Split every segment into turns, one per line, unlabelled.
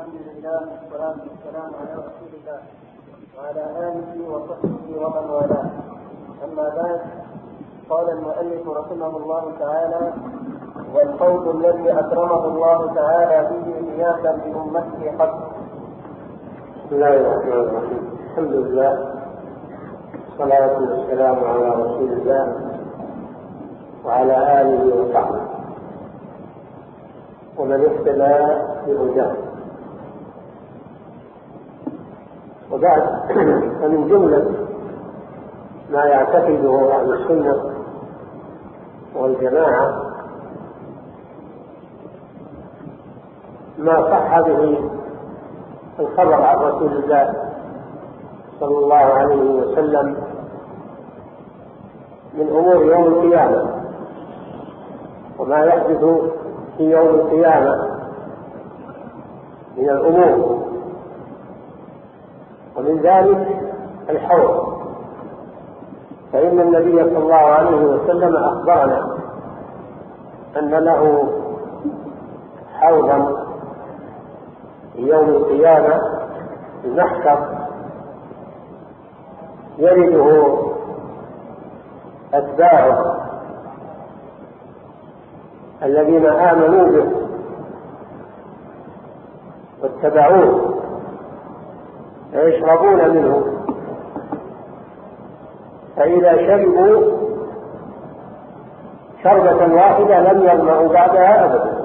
الحمد لله والصلاة والسلام على رسول الله وعلى آله وصحبه ومن والاه. أما بعد، قال المؤلف رحمه الله تعالى: والفوز الذي أكرمه الله تعالى به إياكا بأمته قد.
بسم الله الرحمن الرحيم. الحمد لله والصلاة والسلام على رسول الله وعلى آله وصحبه ومن اهتدى بهداه. وبعد، فمن جملة ما يعتقده أهل السنة والجماعة ما صح به الخبر عن رسول الله صلى الله عليه وسلم من أمور يوم القيامة وما يحدث في يوم القيامة من الأمور، ومن ذلك الحوض. فإن النبي صلى الله عليه وسلم أخبرنا أن له حوضا في يوم القيامة المحشر يرده أتباعه الذين آمنوا به واتبعوه فيشربون منه، فإذا شربوا شربة واحدة لم يظمأوا بعدها أبدا.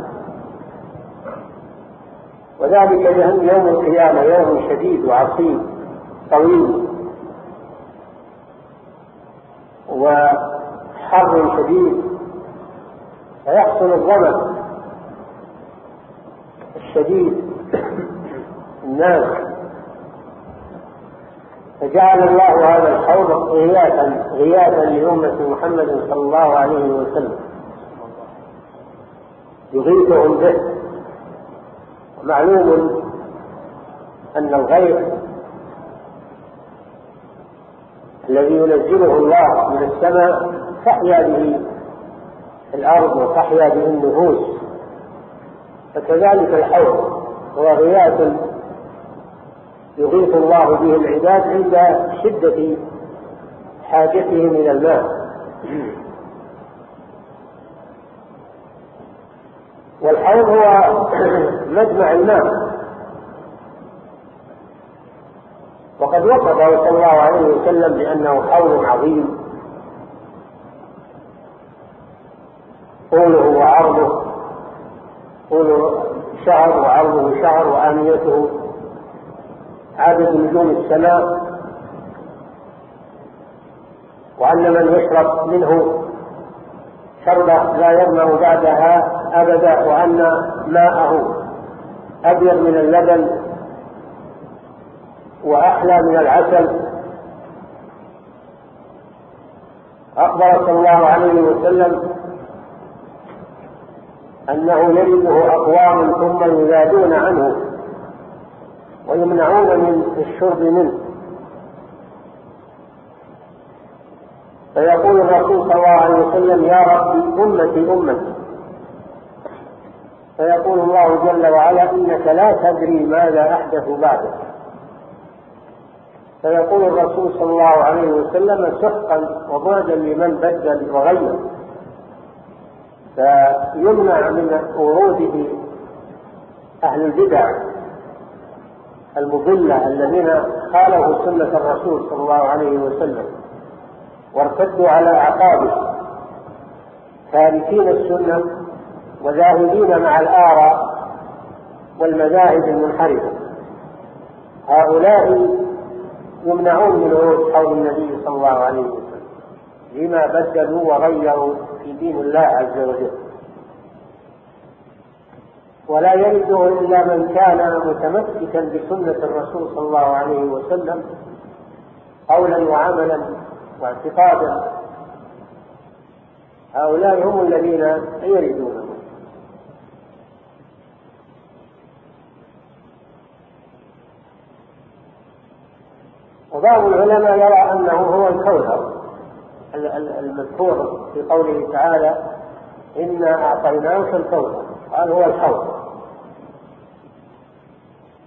وذلك لأن يوم القيامة يوم شديد وعصيب طويل وحر شديد، فيحصل الظمأ الشديد الناس، فجعل الله هذا الحوض غياثا لأمة محمد صلى الله عليه وسلم يغيثهم به. ومعلوم أن الغيث الذي ينزله الله من السماء تحيا به الأرض وتحيا به النفوس، فكذلك الحوض هو غياث يغيث الله به العباد عند شدة حاجتهم إلى الماء. والحوض هو مجمع الماء، وقد وصفه صلى الله عليه وسلم بأنه حوض عظيم طوله وعرضه، طوله شهر وعرضه شهر وآنيته عدد نجوم السماء، وأن من يشرب منه شربة لا يظمأ بعدها أبدا، وأن ماءه أبيض من اللبن وأحلى من العسل. أخبر صلى الله عليه وسلم أنه يرده أقوام ثم يزادون عنه ويمنعون من الشرب منه، فيقول الرسول صلى الله عليه وسلم: يا ربي أمتي أمتي، فيقول الله جل وعلا: إنك لا تدري ماذا أحدث بعدك. فيقول الرسول صلى الله عليه وسلم: سحقا وبعدا لمن بدل وغير. فيمنع من وروده أهل البدع المضلة الذين خالفوا سنة الرسول صلى الله عليه وسلم وارتدوا على أعقابه، تاركين السنة وذاهبين مع الآراء والمذاهب المنحرفة. هؤلاء يمنعون من ورود حوض النبي صلى الله عليه وسلم لما بدلوا وغيروا في دين الله عز وجل، ولا يرده إلا من كان متمسكا بسنة الرسول صلى الله عليه وسلم قولا وعملا واعتقادا. هؤلاء هم الذين يردونه. وبعض العلماء يرى أنه هو الكوثر المذكور في قوله تعالى: إنا أعطيناك الكوثر، قال هو الحوض.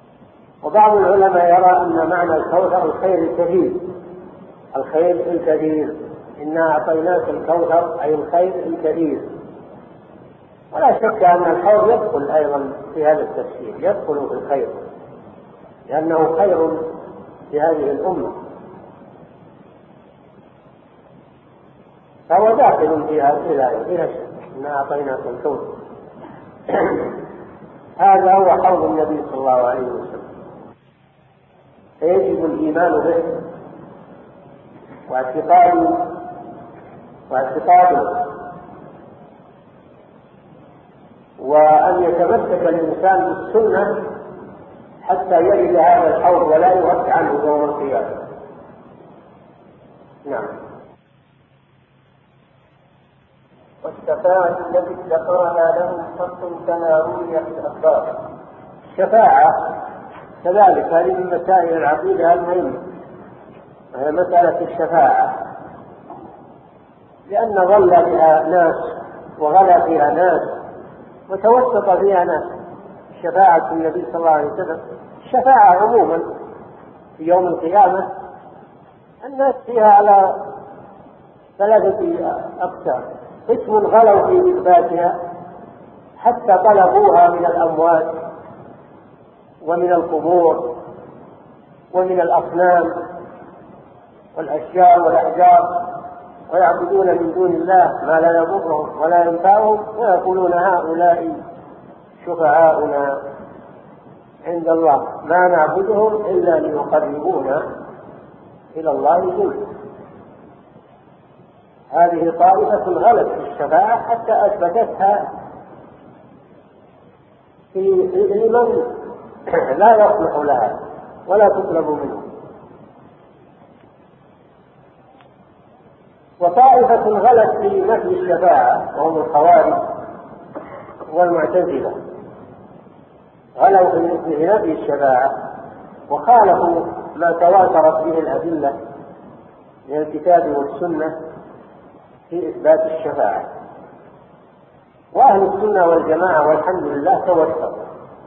وبعض العلماء يرى أن معنى الكوثر الخير الكثير، الخير الكثير، إنا أعطيناك الكوثر أي الخير الكثير. ولا شك أن الحوض يدخل أيضا في هذا التفسير، يدخل في الخير لأنه خير لهذه الأمة، فهو داخل فيها إلى شك. إنا أعطيناك الكوثر هذا هو حوض النبي صلى الله عليه وسلم، فيجب الإيمان به واعتقاده، وأن يتمسك الإنسان بالسنة حتى يجد هذا الحوض ولا يرد عنه يوم القيامة. نعم.
والشفاعة التي ذكرها لهم حق كما روي في الأخبار.
الشفاعة كذلك هذه من مسائل العقيدة المهمة، وهي مسألة الشفاعة، لأن ظل بها ناس وغلا فيها ناس وتوسط فيها ناس. شفاعة النبي صلى الله عليه وسلم، الشفاعة عموما في يوم القيامة الناس فيها على 3 أقسام: قسم غلوا في إثباتها حتى طلبوها من الأموات ومن القبور ومن الأصنام والأشجار والأحجار، ويعبدون من دون الله ما لا يضرهم ولا ينفعهم، ويقولون هؤلاء شفعاؤنا عند الله ما نعبدهم إلا ليقربونا إلى الله زلفى. هذه طائفة غلت في الشفاعة حتى أثبتتها لمن لا يصلح لها ولا تطلب منه. وطائفة غلت في نفي الشفاعة وهم الخوارج والمعتزلة، غلوا في نفي الشفاعة وخالفوا ما تواترت به الأدلة من الكتاب والسنة في إثبات الشفاعة. وأهل السنة والجماعة والحمد لله توسطوا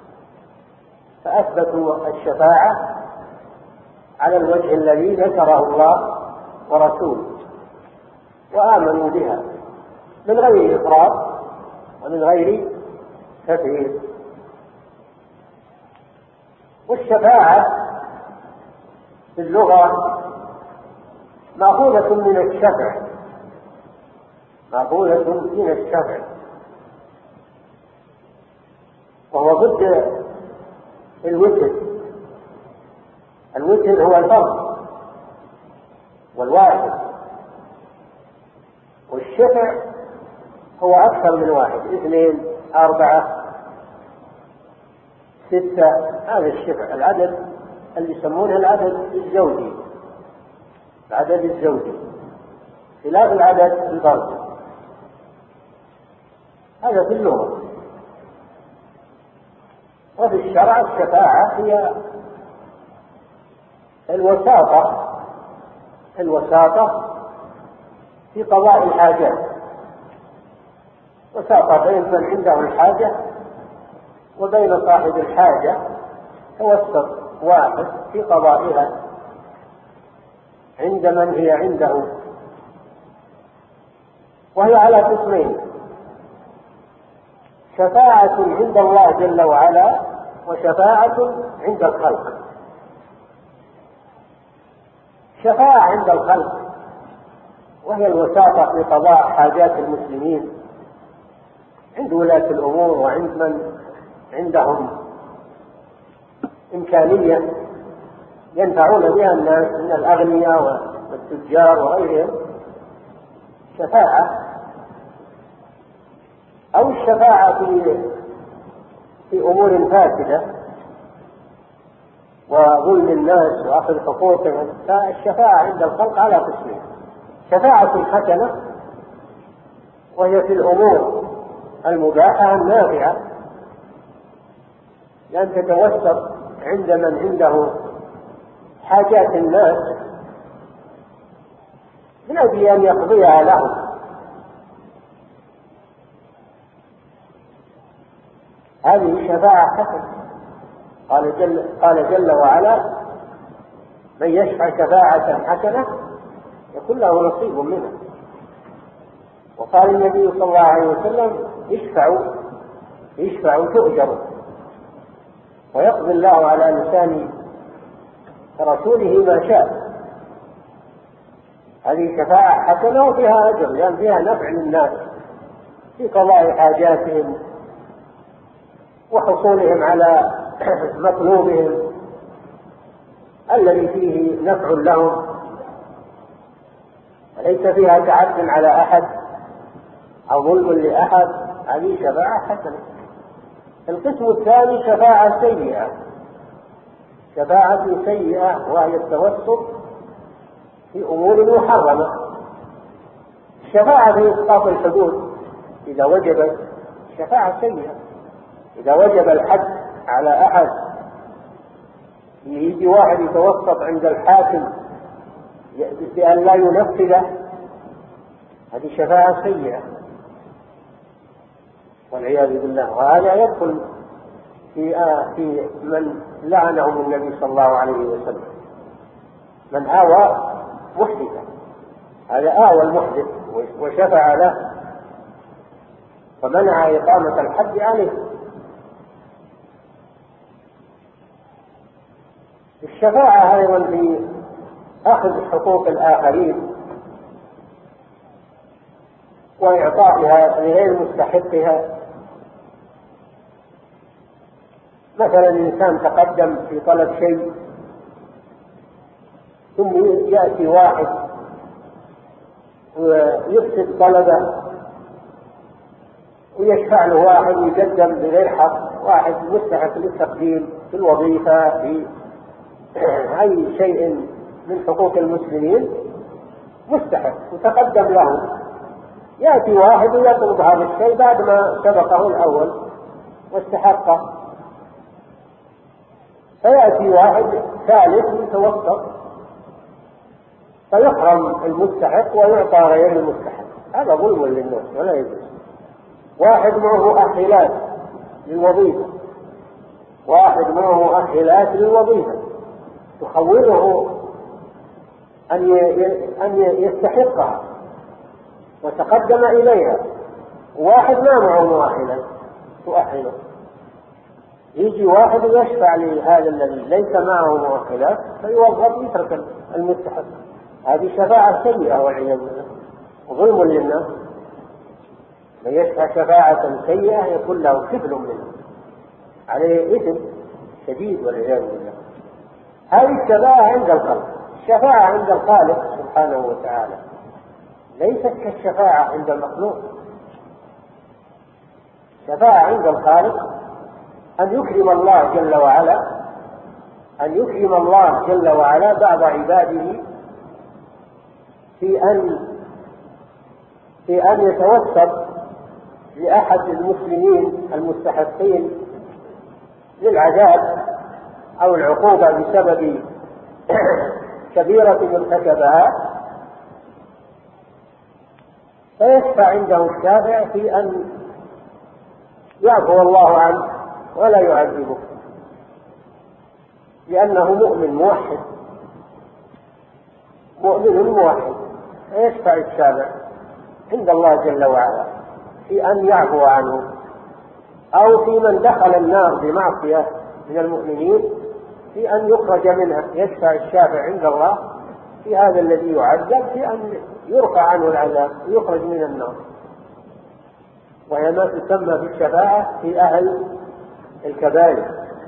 فأثبتوا الشفاعة على الوجه الذي ذكره الله ورسوله، وآمنوا بها من غير إفراط ومن غير تفريط. والشفاعة في اللغة مأخوذة من الشفع، مأخوذة من الشفع، وهو ضد الوتر. الوتر هو الفرد والواحد، والشفع هو أكثر من واحد، 2 4 6. هذا الشفع العدد اللي يسمونه العدد الزوجي، العدد الزوجي خلاف العدد الفردي. هذا في اللغة. وفي الشرع الشفاعة هي الوساطة في قضاء الحاجات، وساطة بين من عنده الحاجة وبين صاحب الحاجة، توسط واحد في قضائها عند من هي عنده. وهي على قسمين: شفاعة عند الله جل وعلا، وشفاعة عند الخلق. شفاعة عند الخلق وهي الوساطة في قضاء حاجات المسلمين عند ولاة الأمور وعند من عندهم إمكانية ينفعون بها الناس من الأغنياء والتجار وغيرهم، شفاعة. أو الشفاعة في أمور فاسدة وظلم الناس وأخذ حقوقهم. فالشفاعة عند الخلق على قسمين: شفاعة حسنة وهي في الأمور المباحة النافعة، لأن تتوسط عند من عنده حاجات الناس من أجل أن يقضيها لهم. هذه شفاعة حسنة. قال جل وعلا: من يشفع شفاعة حسنة يكون له نصيب منها. وقال النبي صلى الله عليه وسلم: اشفعوا تؤجروا. ويقضي الله على لسان رسوله ما شاء. هذه شفاعة حسنة وفيها أجر، لأن فيها نفع للناس في قضاء حاجاتهم وحصولهم على مطلوبهم الذي فيه نفع لهم، وليس فيها تعد على أحد أو ظلم لأحد. هذه شفاعة حسنة. القسم الثاني شفاعة سيئة، وهي التوسط في أمور محرمة. الشفاعة في إسقاط الحدود إذا وجبت شفاعة سيئة. إذا وجب الحد على أحد، يجي واحد يتوسط عند الحاكم بأن لا ينفذه، هذه شفاعة سيئة والعياذ بالله. وهذا يدخل في من لعنهم النبي صلى الله عليه وسلم، من آوى محدثا، هذا آوى المحدث وشفع له فمنع إقامة الحد عليه. الشفاعة أيضا في أخذ حقوق الآخرين وإعطائها لغير مستحقها. مثلا الإنسان تقدم في طلب شيء، ثم يأتي واحد ويفسد طلبه ويشفع له واحد يقدم بغير حق، واحد مستحق للتقديم في الوظيفة في أي شيء من حقوق المسلمين مستحق وتقدم له، يأتي واحد ويطلب هذا الشيء بعد ما سبقه الأول واستحقه، فيأتي واحد ثالث يتوسط فيحرم المستحق ويعطى غير المستحق. هذا ظلم للناس ولا يجوز. واحد معه أخيلات للوظيفة، تخوله أن يستحقها وتقدم إليها، واحد ما معه مؤهلات تؤهله، يجي واحد يشفع لهذا الذي ليس معه مؤهلات فيوظف يترك المستحق. هذه شفاعة سيئة والعياذ بالله، ظلم للناس. من يشفع شفاعة سيئة يكون له كفل منه، عليه إثم شديد والعياذ بالله. هذه الشفاعة عند الخلق. الشفاعة عند الخالق سبحانه وتعالى ليست كالشفاعة عند المخلوق. الشفاعة عند الخالق أن يكرم الله جل وعلا بعض عباده في أن يتوسط لأحد المسلمين المستحقين للعذاب أو العقوبة بسبب كبيرة ارتكبها، فيشفع عنده الشافع في أن يعفو الله عنه ولا يعذبه، لأنه مؤمن موحد، فيشفع الشافع عند الله جل وعلا في أن يعفو عنه. أو في من دخل النار بمعصية من المؤمنين في أن يخرج منها، يشفع الشافع عند الله في هذا الذي يعذب في أن يرفع عنه العذاب ويخرج من النار. وهي ما تسمى بالشفاعة في أهل الكبائر.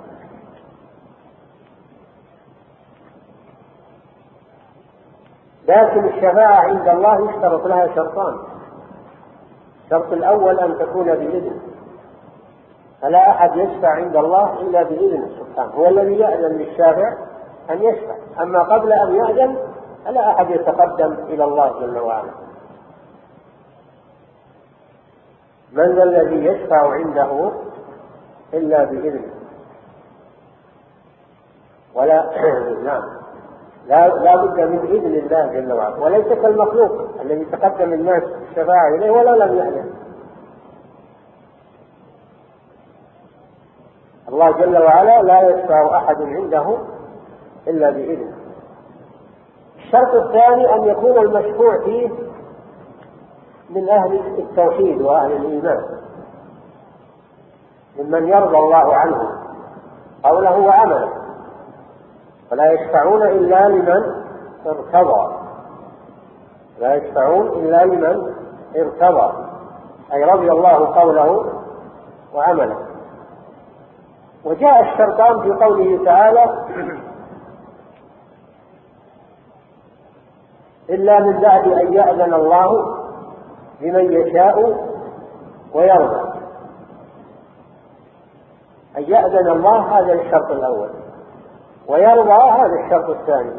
لكن الشفاعة عند الله يشترط لها شرطان. الشرط الأول أن تكون بإذن، فلا أحد يشفع عند الله إلا بإذنه سبحانه، هو الذي يأذن للشافع أن يشفع، أما قبل أن يأذن فلا أحد يتقدم إلى الله جل وعلا. من ذا الذي يشفع عنده إلا بإذنه؟ ولا نعم، لا بد من إذن الله جل وعلا، وليس كالمخلوق الذي تقدم الناس الشفاعة إليه ولا لم يأذن. الله الله جل وعلا لا يشفع أحد عنده إلا بإذنه. الشرط الثاني أن يكون المشفوع فيه من أهل التوحيد وأهل الإيمان، ممن يرضى الله عنه قوله وعمله، فلا يشفعون إلا لمن ارتضى، لا يشفعون إلا لمن ارتضى، أي رضي الله قوله وعمله. وجاء الشرطان في قوله تعالى إلا من بعد أن يأذن الله لمن يشاء ويرضى. أن يأذن الله هذا الشرط الأول، ويرضى هذا الشرط الثاني.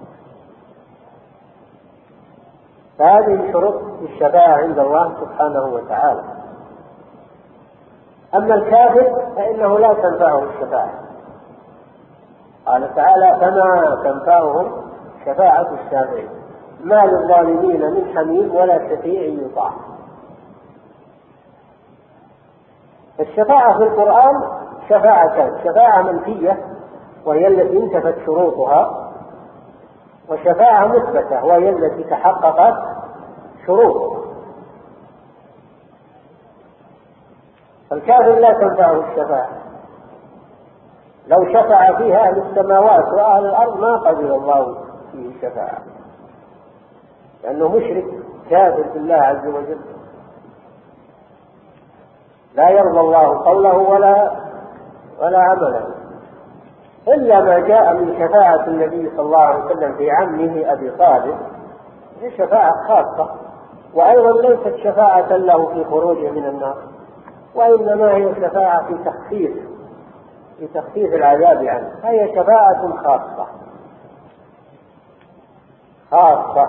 فهذه شروط الشفاعة عند الله سبحانه وتعالى. أما الكافر فإنه لا تنفعه الشفاعة، قال تعالى فما تنفعهم شفاعة الشافعين ما للظالمين من حميم ولا شفيع يطاع. الشفاعة في القرآن شفاعتان: شفاعة منفية وهي التي انتفت شروطها، وشفاعة مثبتة وهي التي تحققت شروطها. الكافر لا تنفعه الشفاعة، لو شفع فيها أهل السماوات وأهل الأرض ما قبل الله فيه شفاعة، لأنه مشرك كافر بالله عز وجل، لا يرضى الله قوله ولا عمله، إلا ما جاء من شفاعة النبي صلى الله عليه وسلم في عمه أبي طالب، هي شفاعة خاصة، وأيضا ليست شفاعة له في خروجه من النار، وإنما هي شفاعة في تخفيف العذاب عنه، هي شفاعة خاصة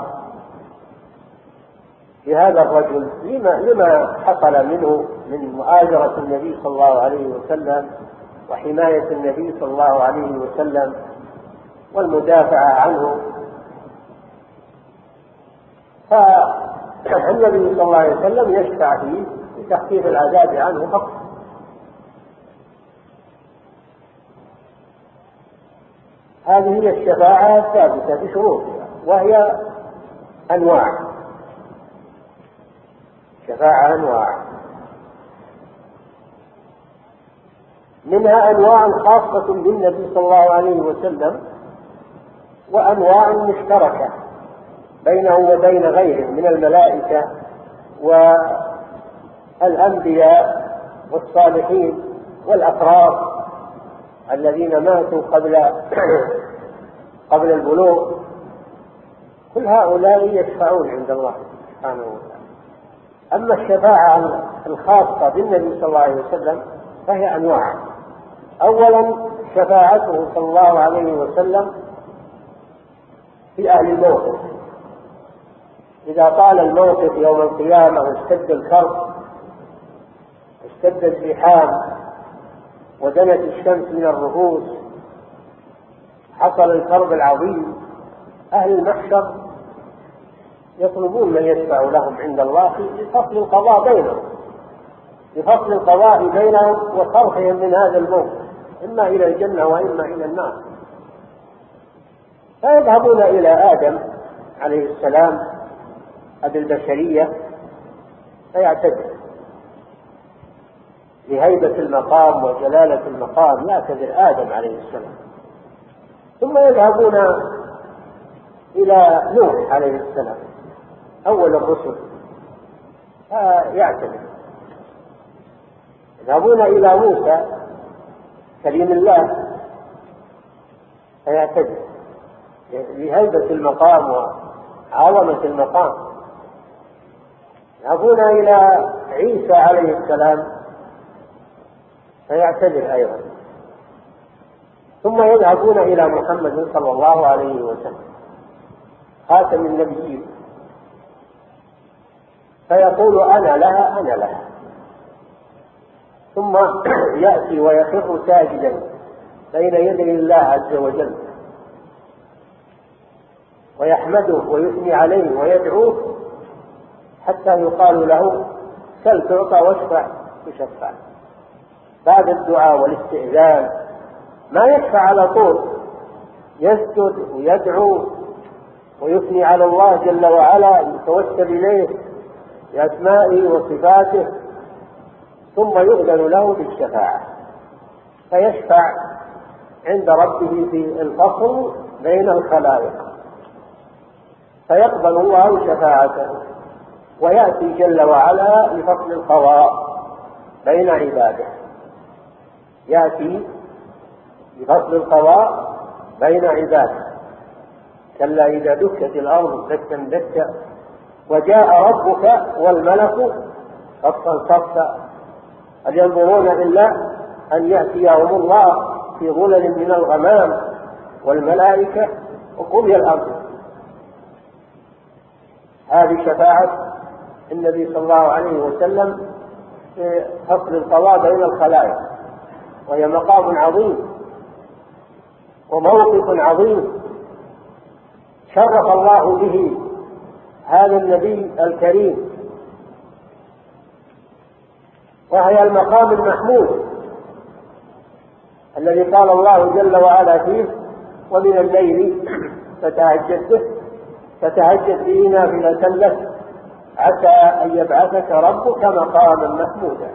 في هذا الرجل لما حصل منه من مؤازرة النبي صلى الله عليه وسلم وحماية النبي صلى الله عليه وسلم والمدافعة عنه. فالنبي صلى الله عليه وسلم يشفع فيه لتخفيف العذاب عنه فقط. هذه هي الشفاعة الثابتة بشروطها، وهي أنواع، شفاعة أنواع، منها أنواع خاصة بالنبي صلى الله عليه وسلم، وأنواع مشتركة بينه وبين غيره من الملائكة والأنبياء والصالحين والأفراد الذين ماتوا قبل البلوغ، كل هؤلاء يشفعون عند الله سبحانه وتعالى. أما الشفاعة الخاصة بالنبي صلى الله عليه وسلم فهي أنواع. أولا شفاعته صلى الله عليه وسلم في أهل الموقف، إذا طال الموقف يوم القيامة واشتد الكرب اشتد الزحام ودنت الشمس من الرؤوس، حصل الكرب العظيم، أهل المحشر يطلبون من يشفع لهم عند الله لفصل القضاء بينهم، لفصل القضاء بينهم وصرفهم من هذا الموقف إما إلى الجنة وإما إلى النار. فيذهبون إلى آدم عليه السلام أبي البشرية فيعتذر لهيبة المقام وجلالة المقام، يعتذر آدم عليه السلام. ثم يذهبون إلى نوح عليه السلام أول الرسل فيعتذر، يذهبون إلى موسى كليم الله فيعتذر لهيبة المقام وعظمة المقام. يذهبون إلى عيسى عليه السلام فيعتذر أيضا. ثم يذهبون إلى محمد صلى الله عليه وسلم خاتم النبيين فيقول أنا لها أنا لها، ثم يأتي ويخر ساجدا بين يدي الله عز وجل ويحمده ويثني عليه ويدعوه حتى يقال له سل تعطى واشفع تشفع. بعد الدعاء والاستئذان، ما يشفع على طول، يسجد ويدعو ويثني على الله جل وعلا، يتوسل إليه بأسمائه وصفاته، ثم يؤذن له بالشفاعة، فيشفع عند ربه في الفصل بين الخلائق، فيقبل الله شفاعته، ويأتي جل وعلا لفصل القضاء بين عباده، يأتي لفصل القضاء بين عباده. كلا إذا دكت الأرض دكا دكا وجاء ربك والملك صفا صفا، هل ينظرون إلا أن يأتيهم الله في ظلل من الغمام والملائكة وقضي الأمر. هذه شفاعة النبي صلى الله عليه وسلم في فصل القضاء بين الخلائق، وهي مقام عظيم وموقف عظيم شرف الله به هذا النبي الكريم، وهي المقام المحمود الذي قال الله جل وعلا فيه: ومن الليل فتهجد به نافلة لك عسى أن يبعثك ربك مقاما محمودا،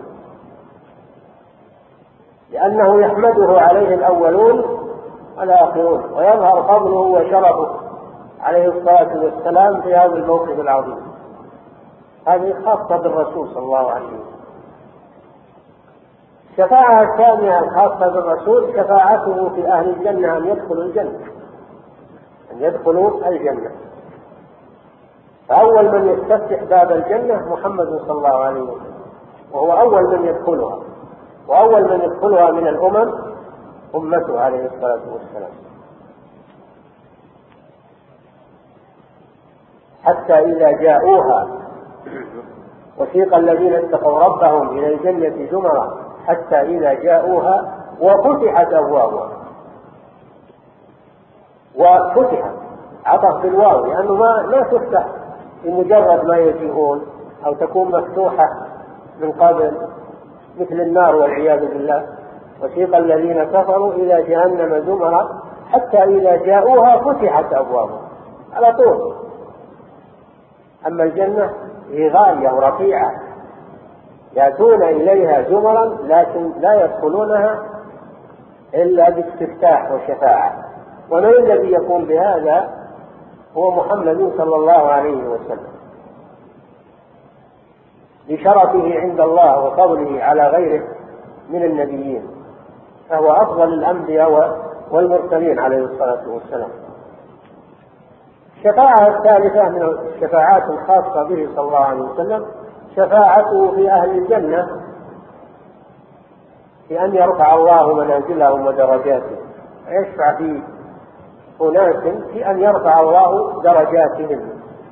لأنه يحمده عليه الأولون والآخرون، ويظهر فضله وشرفه عليه الصلاة والسلام في هذا الموقف العظيم. هذه خاصة بالرسول صلى الله عليه وسلم. الشفاعة الثانية الخاصة بالرسول شفاعته في أهل الجنة أن يدخلوا الجنة. فأول من يستفتح باب الجنة محمد صلى الله عليه وسلم، وهو أول من يدخلها، وأول من يدخلها من الأمم أمته عليه الصلاة والسلام. حتى إذا جاءوها وسيق الذين اتقوا ربهم إلى الجنة زمرا حتى إذا جاءوها وفتحت أبوابها. وفتحت عطف بالواو، لأنه ما تفتح بمجرد ما يجيئون، أو تكون مفتوحة من قبل مثل النار والعياذ بالله. وسيق الذين كفروا إلى جهنم زمرا حتى إذا جاءوها فتحت أبوابها على طول. أما الجنة هي غالية ورفيعة، يأتون إليها زمرا لكن لا يدخلونها إلا باستفتاح وشفاعة. ومن الذي يقوم بهذا؟ هو محمد صلى الله عليه وسلم، لشرفه عند الله وفضله على غيره من النبيين، فهو أفضل الأنبياء والمرسلين عليه الصلاة والسلام. الشفاعة الثالثة من الشفاعات الخاصة به صلى الله عليه وسلم شفاعته في أهل الجنة، في أن يرفع الله منازلهم ودرجاتهم، ويشفع في أناس في أن يرفع الله درجاتهم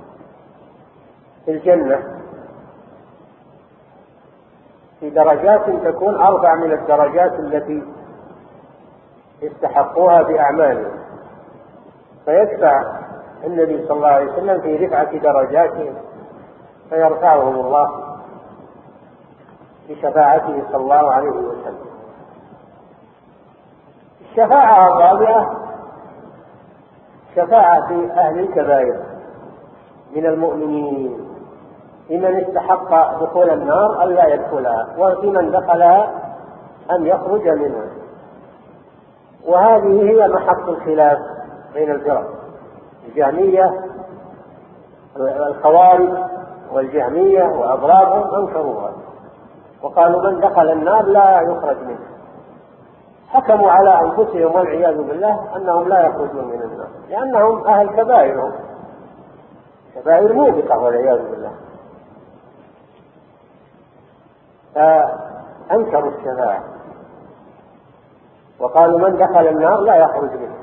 في الجنة، في درجات تكون أرفع من الدرجات التي يستحقوها بأعمالهم، فيشفع النبي صلى الله عليه وسلم في رفعة درجاتهم، فيرفعهم الله بشفاعته صلى الله عليه وسلم. الشفاعة الرابعة شفاعة في أهل الكبائر من المؤمنين، لمن استحق دخول النار أن لا يدخلها، وفي من دخلها أن يخرج منها. وهذه هي محط الخلاف بين الفرق، الجهمية الخوارج والجهمية وأضرابهم أنكروها وقالوا من دخل النار لا يخرج منها، حكموا على أنفسهم والعياذ بالله أنهم لا يخرجون من النار، لأنهم أهل كبائر، كبائر موبقة والعياذ بالله. فأنكروا الشفاعة وقالوا من دخل النار لا يخرج منها.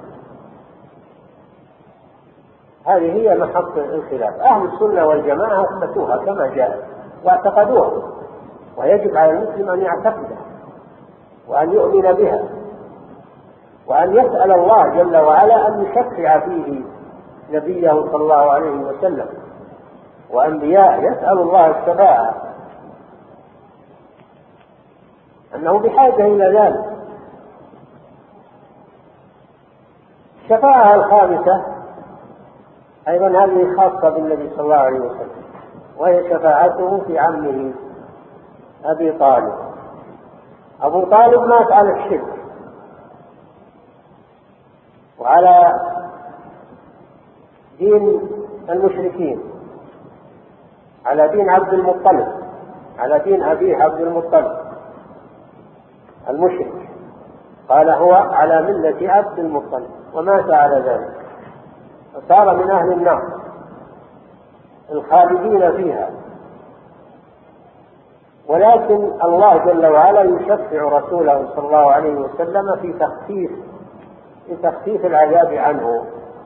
هذه هي محط الخلاف. أهل السنة والجماعة أثبتوها كما جاءت واعتقدوها، ويجب على المسلم أن يعتقدها وأن يؤمن بها، وأن يسأل الله جل وعلا أن يشفع فيه نبيه صلى الله عليه وسلم وأنبياء، يسأل الله الشفاعة. أنه بحاجة إلى ذلك. الشفاعة الخامسة أيضا هذه خاصة بالنبي صلى الله عليه وسلم، وهي شفاعته في عمه أبي طالب. أبو طالب مات على الشرك وعلى دين المشركين، على دين عبد المطلب، على دين أبيه عبد المطلب المشرك، قال هو على ملة عبد المطلب، ومات على ذلك وصار من أهل النار الخالدين فيها. ولكن الله جل وعلا يشفع رسوله صلى الله عليه وسلم في تخفيف العذاب عنه،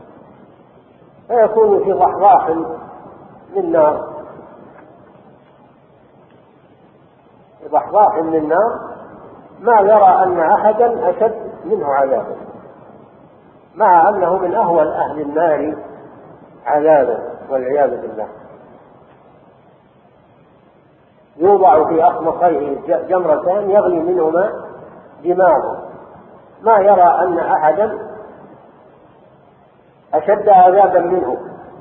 فيكون في ضحضاح من نار، ضحضاح من النار، ما يرى أن أحدا أشد منه عذابا، مع أنه من أهون أهل النار عذابا والعياذ بالله. يوضع في أخمصيه جمرتان يغلي منهما دماغه، ما يرى أن أحدا أشد عذابا منه،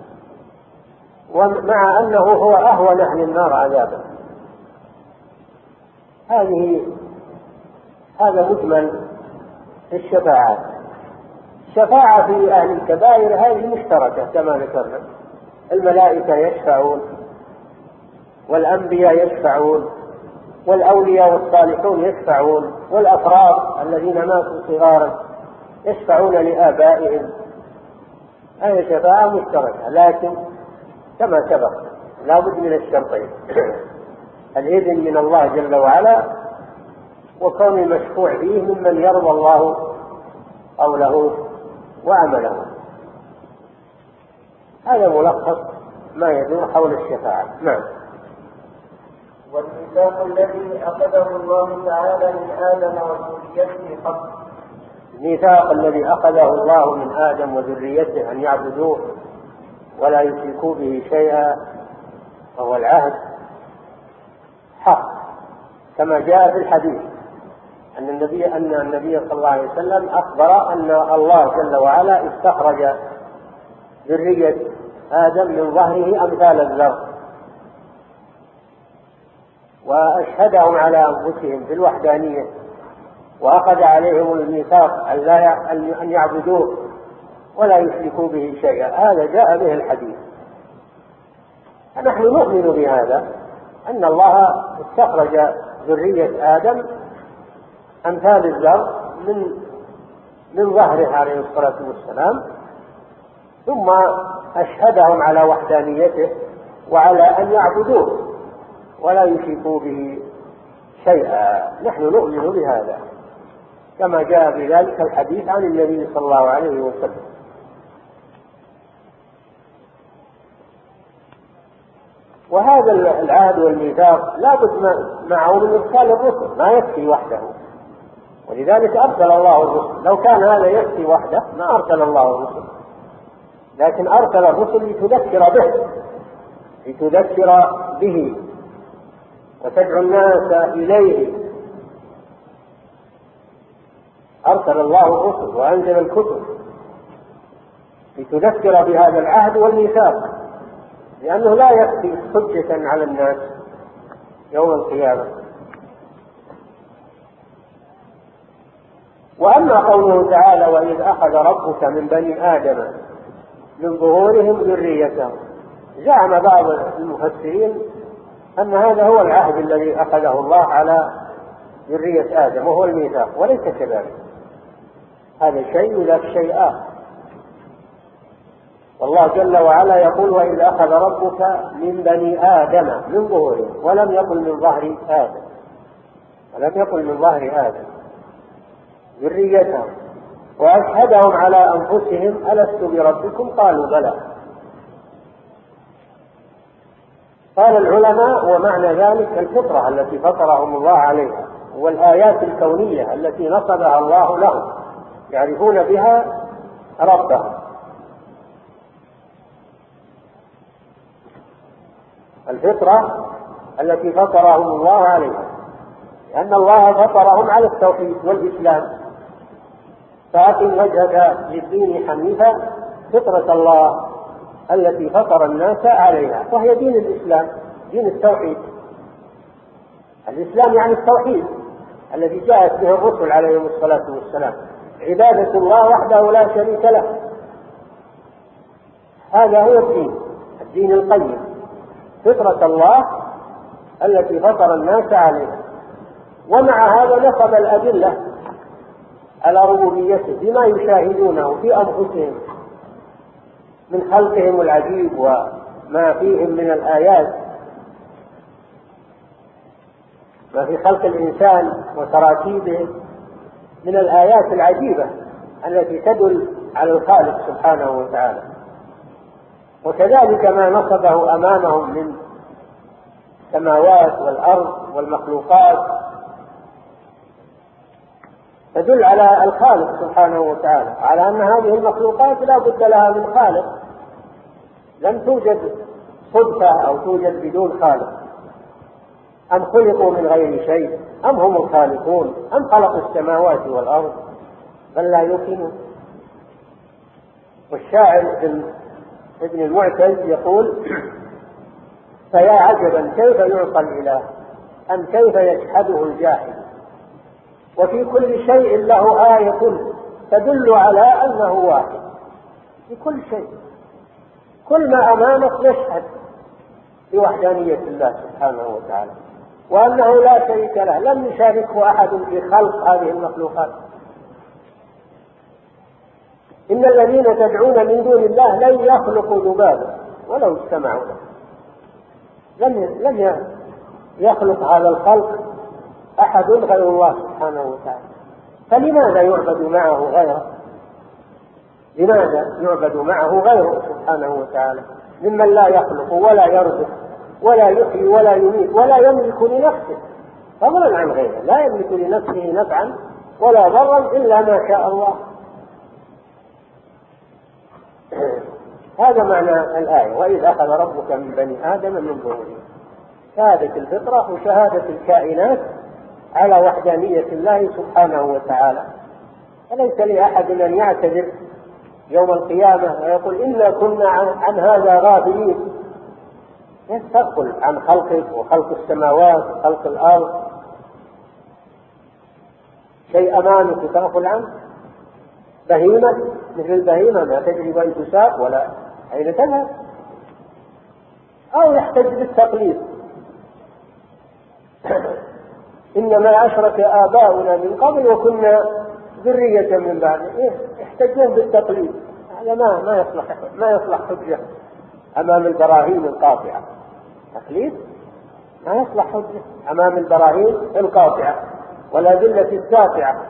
ومع أنه هو أهون أهل النار عذابا. هذا مجمل في الشفاعات. الشفاعة في أهل الكبائر هذه مشتركة كما ذكرنا، الملائكة يشفعون، والأنبياء يشفعون، والأولياء والصالحون يشفعون، والأفراد الذين ماتوا صغارا يشفعون لآبائهم. هذه شفاعة مشتركة، لكن كما سبق لا بد من الشرطين: الإذن من الله جل وعلا، وكون المشفوع فيه ممن يرضى الله قوله وعمله. هذا ملخص ما يدور حول الشفاعة. نعم.
والميثاق الذي أخذه الله تعالى من آدم وذريته قبل.
الميثاق الذي أخذه الله من آدم وذريته أن يعبدوه ولا يشركوا به شيئا، وهو العهد، حق، كما جاء في الحديث أن النبي صلى الله عليه وسلم أخبر أن الله جل وعلا استخرج ذرية آدم من ظهره أمثال الذر، وأشهدهم على أنفسهم بالوحدانية، وأخذ عليهم الميثاق أن يعبدوه ولا يشركوا به شيئا. هذا جاء به الحديث. فنحن نؤمن بهذا، أن الله استخرج ذرية آدم أمثال الذر من ظهره عليه الصلاة والسلام، ثم أشهدهم على وحدانيته وعلى أن يعبدوه ولا يشركوا به شيئا. نحن نؤمن بهذا كما جاء بذلك الحديث عن النبي صلى الله عليه وسلم. وهذا العهد والميثاق لا بد معه من إرسال الرسل، ما يكفي وحده، ولذلك أرسل الله الرسل. لو كان هذا يكفي وحده ما أرسل الله الرسل، لكن أرسل الرسل لتذكر به وتدعو الناس إليه. أرسل الله الرسل وأنزل الكتب لتذكر بهذا العهد والميثاق، لأنه لا يكفي حجة على الناس يوم القيامة. وأما قوله تعالى: وإذ أخذ ربك من بني آدم من ظهورهم ذريتهم، زعم بعض المفسرين أن هذا هو العهد الذي أخذه الله على ذرية آدم وهو الميثاق، وليس كذلك. هذا شيء وذاك شيء آخر. والله جل وعلا يقول: وإذ أخذ ربك من بني آدم من ظهورهم، ولم يقل من ظهر آدم، ولم يقل من ظهر آدم، ذريتهم، وأشهدهم على أنفسهم ألست بربكم؟ قالوا بلى. قال العلماء: ومعنى ذلك الفطرة التي فطرهم الله عليها، والآيات الكونية التي نصبها الله لهم يعرفون بها ربهم. الفطرة التي فطرهم الله عليها لأن الله فطرهم على التوحيد والإسلام. فأقم وجهك للدين حنيفا فطرة الله التي فطر الناس عليها، وهي دين الإسلام، دين التوحيد. الإسلام يعني التوحيد الذي جاءت به الرسل عليهم الصلاة والسلام، عبادة الله وحده لا شريك له. هذا هو الدين القيم، فطرة الله التي فطر الناس عليها. ومع هذا نصب الأدلة على ربوبيته بما يشاهدونه في أنفسهم من خلقهم العجيب وما فيهم من الآيات، ما في خلق الإنسان وتراكيبه من الآيات العجيبة التي تدل على الخالق سبحانه وتعالى. وكذلك ما نصبه أمامهم من السماوات والأرض والمخلوقات تدل على الخالق سبحانه وتعالى، على أن هذه المخلوقات لا بد لها من خالق، لم توجد صدفة أو توجد بدون خالق. أم خلقوا من غير شيء أم هم الخالقون أم خلقوا السماوات والأرض بل لا يوقنون. والشاعر ابن المعتز يقول: فيا عجبا كيف يعصى الإله أم كيف يجحده الجاحد، وفي كل شيء له آية تدل على أنه واحد. في كل شيء، كل ما أمامك يشهد بوحدانية الله سبحانه وتعالى وأنه لا شريك له، لم يشاركه أحد في خلق هذه المخلوقات. إن الذين تدعون من دون الله لن يخلقوا ذبابا ولو اجتمعوا له. لم يخلق هذا الخلق أحد غير الله سبحانه وتعالى. فلماذا يعبد معه غيره؟ لماذا يعبد معه غيره سبحانه وتعالى ممن لا يخلق ولا يرزق ولا يحيي ولا يميت ولا يملك لنفسه، فضلا عن غيره، لا يملك لنفسه نفعا ولا ضرا إلا ما شاء الله. هذا معنى الآية: وإذ أخذ ربك من بني آدم من ظهورهم. شهادة الفطرة وشهادة الكائنات على وحدانية الله سبحانه وتعالى. فليس لأحد أن يعتذر يوم القيامة ويقول: إنا كنا عن هذا غافلين. يستغفل عن خلقك وخلق السماوات وخلق الأرض. شيء أمامك تغفل عنه؟ بهيمة مثل البهيمة ما تدري وين تساق ولا أين تذهب. أو يحتج بالتقليد: إنما أشرك آباؤنا من قبل وكنا ذرية من بعد. يحتجون بالتقليد. هذا ما يصلح حجة أمام البراهين القاطعة. تقليد ما يصلح حجة أمام البراهين القاطعة والأدلة الساطعة.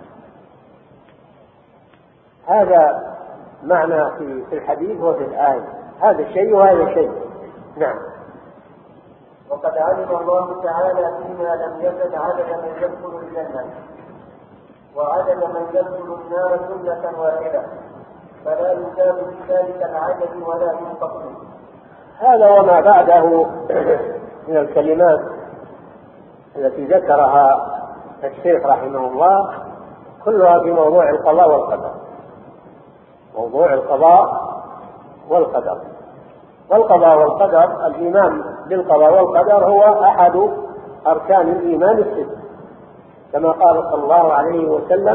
هذا معنى في الحديث وفي الآية، هذا شيء وهذا شيء. نعم. وقد علم الله تعالى فيما لم يزل عدد من يدخل الجنة وعدد من يدخل النار جملة واحدة، فلا يزال في ذلك العدد ولا ينقص.
هذا وما بعده من الكلمات التي ذكرها الشيخ رحمه الله كلها في موضوع القضاء والقدر. موضوع القضاء والقدر. والقضاء والقدر، الإيمان بالقضاء والقدر هو أحد أركان الإيمان الست، كما قال صلى الله عليه وسلم: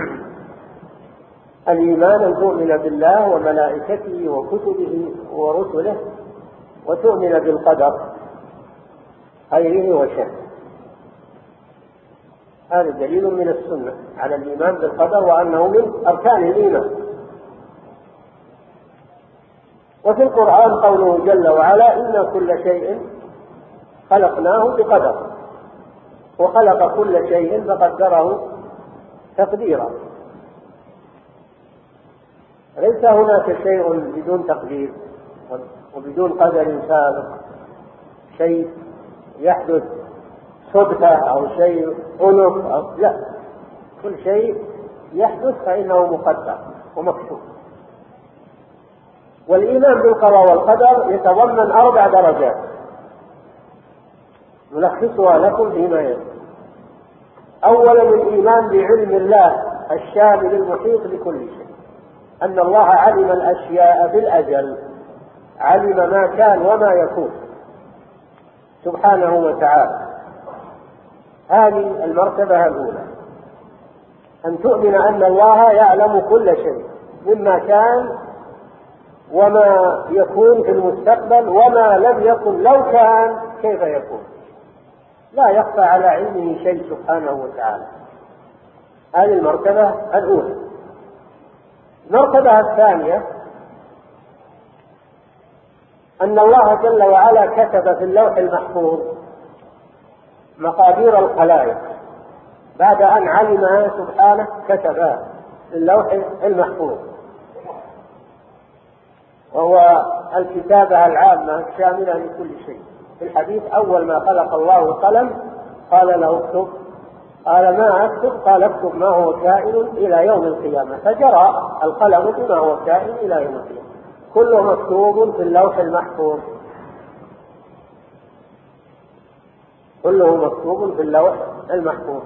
الإيمان أن تؤمن بالله وملائكته وكتبه ورسله وتؤمن بالقدر خيره وشره. هذا دليل من السنة على الإيمان بالقدر وأنه من أركان الإيمان. وفي القرآن قوله جل وعلا: إن كل شيء خلقناه بقدر، وخلق كل شيء فقدره تقديرا. ليس هناك شيء بدون تقدير وبدون قدر سابق، شيء يحدث صدفة أو شيء ألف أو لا، كل شيء يحدث فإنه مقدر ومكتوب. والإيمان بالقضاء والقدر يتضمن 4 درجات نلخصها لكم فيما يلي. أولا الإيمان بعلم الله الشامل المحيط لكل شيء، أن الله علم الأشياء بالأجل، علم ما كان وما يكون سبحانه وتعالى. هذه المرتبة الأولى، أن تؤمن أن الله يعلم كل شيء مما كان وما يكون في المستقبل وما لم يكن لو كان كيف يكون، لا يخفى على علمه شيء سبحانه وتعالى. هذه المرتبة الأولى. المرتبة الثانية أن الله جل وعلا كتب في اللوح المحفوظ مقادير الخلائق، بعد أن علمها سبحانه كتبها في اللوح المحفوظ، وهو الكتابة العامة الشاملة لكل شيء. في الحديث أول ما خلق الله القلم قال له اكتب، قال ما أكتب؟ قال اكتب ما هو كائن إلى يوم القيامة، فجرى القلم بما هو كائن إلى يوم القيامة، كله مكتوب في اللوح المحفوظ، كله مكتوب في اللوح المحفوظ.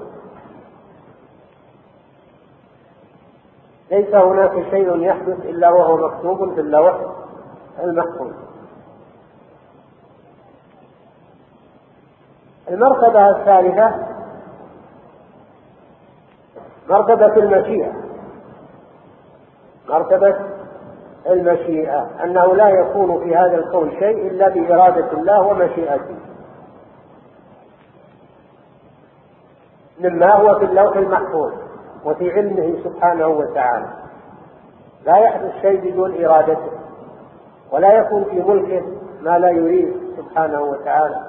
ليس هناك شيء يحدث إلا وهو مكتوب في اللوح المحفوظ. المرتبة الثالثة مرتبة المشيئة. مرتبة المشيئة أنه لا يكون في هذا الكون شيء إلا بإرادة الله ومشيئته، مما هو في اللوح المحفوظ وفي علمه سبحانه وتعالى. لا يحدث شيء بدون إرادته، ولا يكون في ملكه ما لا يريد سبحانه وتعالى.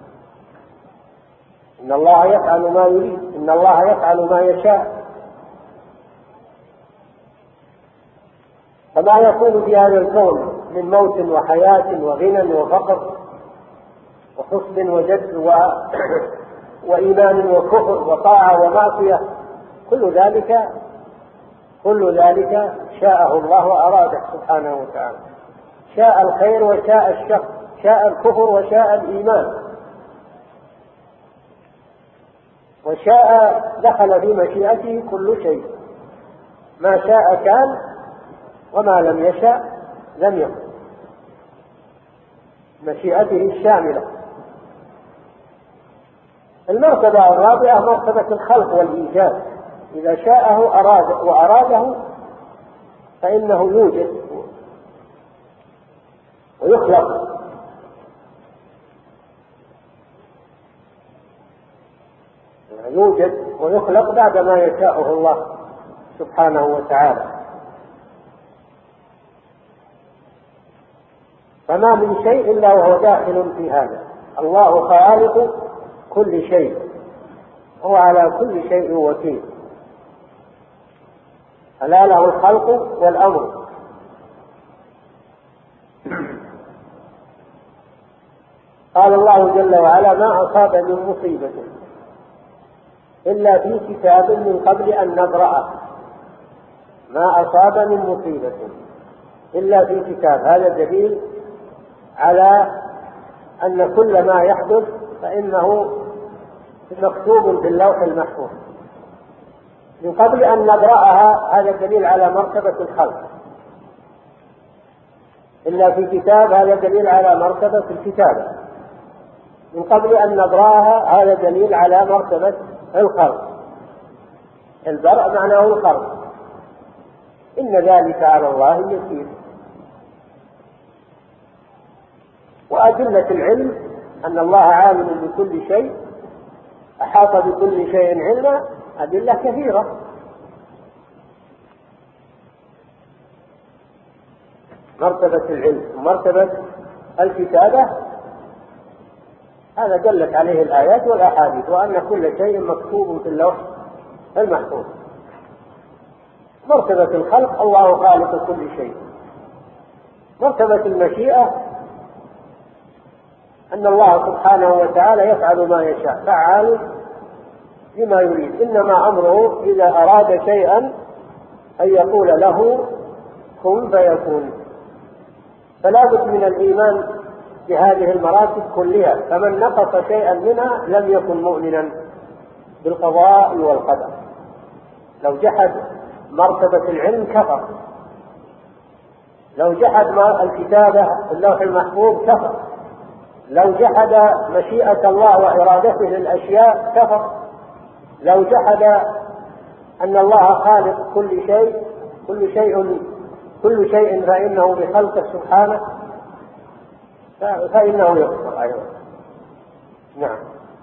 إن الله يفعل ما يريد، إن الله يفعل ما يشاء. فما يكون في هذا الكون من موت وحياة وغنى وفقر وحسن وجد وإيمان وكفر وطاعة ومعصية، كل ذلك شاءه الله وأراده سبحانه وتعالى. شاء الخير وشاء الشر، شاء الكفر وشاء الإيمان، وشاء دخل في مشيئته كل شيء، ما شاء كان وما لم يشاء لم يكن، مشيئته الشاملة. المرتبة الرابعة مرتبة الخلق والإيجاد، إذا شاءه أراد وأراده فإنه يوجد ويخلق. يوجد ويخلق بعد ما يشاءه الله سبحانه وتعالى. فما من شيء إلا وهو داخل في هذا. الله خالق كل شيء، هو على كل شيء وكيل، ألا له الخلق والأمر. قال الله جل وعلا ما أصاب من مصيبة إلا في كتاب من قبل أن نبرأه. ما أصاب من مصيبة إلا في كتاب، هذا دليل على أن كل ما يحدث فإنه مكتوب في اللوح المحفوظ من قبل أن نبرأها، هذا دليل على مرتبة الخلق. إلا في كتاب، هذا دليل على مرتبة الكتابة. من قبل أن نبرأها، هذا دليل على مرتبة الخلق. البرء معناه الخلق. إن ذلك على الله يسير. وأدلة العلم أن الله عالم بكل شيء، أحاط بكل شيء علما، أدلة كثيرة. مرتبة العلم ومرتبة الكتابة هذا دلت عليه الآيات والأحاديث، وأن كل شيء مكتوب في اللوح المحفوظ. مرتبة الخلق الله خالق كل شيء. مرتبة المشيئة أن الله سبحانه وتعالى يفعل ما يشاء، فعال لما يريد. إنما أمره إذا أراد شيئا أن يقول له كن فيكون. فلا بد من الإيمان بهذه المراتب كلها، فمن نقص شيئا منها لم يكن مؤمنا بالقضاء والقدر. لو جحد مرتبة العلم كفر، لو جحد الكتابة في اللوح المحفوظ كفر، لو جحد مشيئة الله وإرادته للأشياء كفر، لو جحد أن الله خالق كل شيء فإنه بخلقه سبحانه فإنه يكفر أيضا. نعم.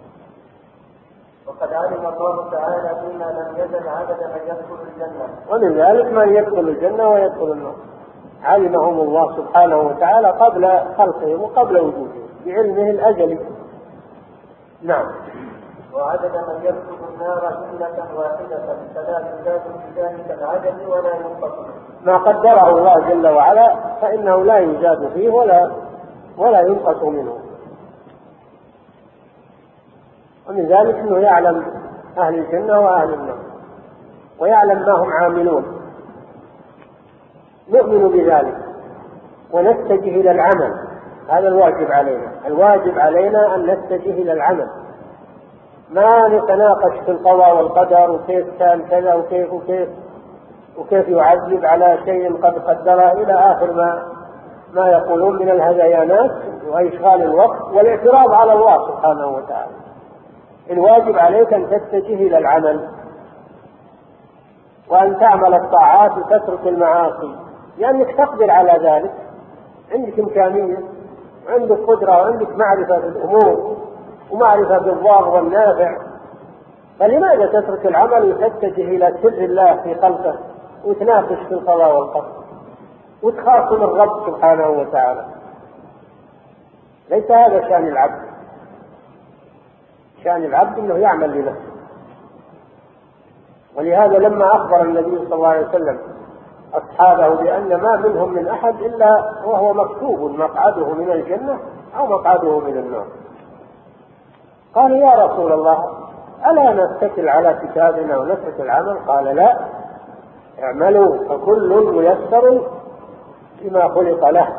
وقد علم الله تعالى فيما لم يزل عدد من يدخل الجنة،
ومن ذلك من يدخل الجنة ويدخل النار، علمهم الله سبحانه وتعالى قبل خلقهم وقبل وجودهم بعلمه الأزلي. نعم.
وعدد من يدخل النار جملة واحدة فلا يزاد في ذلك العدد ولا ينقص.
ما قدره الله جل وعلا فإنه لا يزاد فيه ولا ينقص منه. ومن ذلك أنه يعلم أهل الجنة وأهل النار ويعلم ما هم عاملون، نؤمن بذلك ونتجه إلى العمل. هذا الواجب علينا، الواجب علينا أن نتجه إلى العمل، ما نتناقش في القضاء والقدر وكيف كان كذا وكيف يعذب على شيء قد قدره إلى آخر ما يقولون من الهذيانات وإشغال الوقت والاعتراض على الله سبحانه وتعالى. الواجب عليك أن تتجه إلى العمل وأن تعمل الطاعات وتترك المعاصي، لأنك تقدر على ذلك، عندك إمكانية وعندك قدرة وعندك معرفة بالأمور ومعرفة بالضار والنافع، فلماذا تترك العمل وتتجه إلى سر الله في خلقه وتناقش في القضاء والقدر وتخاصم الرب سبحانه وتعالى؟ ليس هذا شأن العبد. شأن العبد أنه يعمل لنفسه. ولهذا لما أخبر النبي صلى الله عليه وسلم أصحابه بأن ما منهم من أحد إلا وهو مكتوب مقعده من الجنة أو مقعده من النار، قال يا رسول الله ألا نتكل على كتابنا ونترك العمل؟ قال لا، اعملوا فكل ميسر لما خلق له.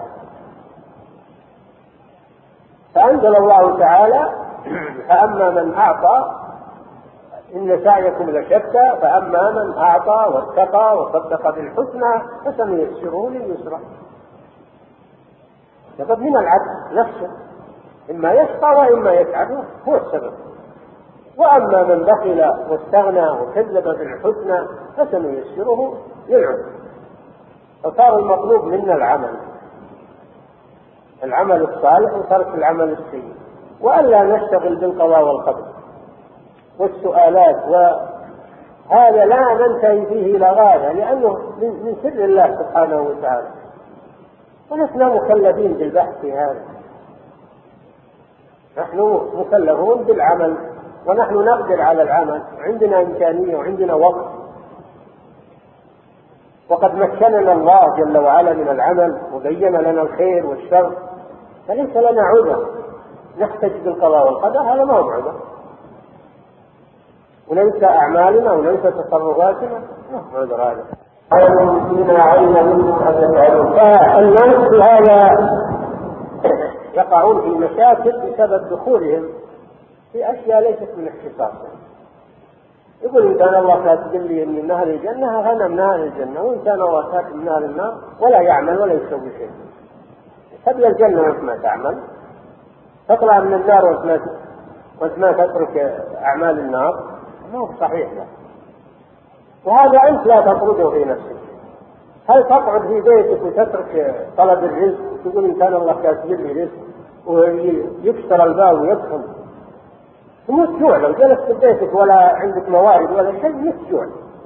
فأنزل الله تعالى فأما من أعطى إن سعيكم لشتى فأما من أعطى واتقى وصدق بالحسنى فسنيسره لليسرى. السبب من العبد نفسه، إما يشقى وإما يسعد، هو السبب. وأما من بخل واستغنى وكذب بالحسنى فسنيسره للعسر. فصار المطلوب منا العمل الصالح وترك العمل السيء، وألا نشتغل بالقضاء والقدر والسؤالات، وهذا لا ننتهي فيه إلى غاية، لأنه من سر الله سبحانه وتعالى، ونحن مكلفين بالبحث في هذا. نحن مكلفون بالعمل ونحن نقدر على العمل، عندنا إمكانية وعندنا وقت، وقد مكننا الله جل وعلا من العمل وبين لنا الخير والشر، فليس لنا عذر نحتج بالقضاء والقدر، هذا ما هو عذر، وننسى أعمالنا وننسى تصرفاتنا، ما هو عذر هذا. فالناس بهذا يقعون في مشاكل بسبب دخولهم في أشياء ليست من اختصاصهم. يقول إن كان الله كاتب لي أن من أهل الجنة فأنا من أهل الجنة، وإن كان الله كاتب من أهل النار ولا يعمل ولا يسوي شيء. تبلى الجنة وأنت ما تعمل، تطلع من النار وأنت ما تترك أعمال النار، ما هو صحيح لا. وهذا أنت لا تطرده في نفسك. هل تقعد في بيتك وتترك طلب الرزق وتقول إن كان الله كاتب لي رزق ويكسر الباب ويدخل؟ تموت جوع لو جلست في بيتك ولا عندك موارد ولا شيء، تموت جوع.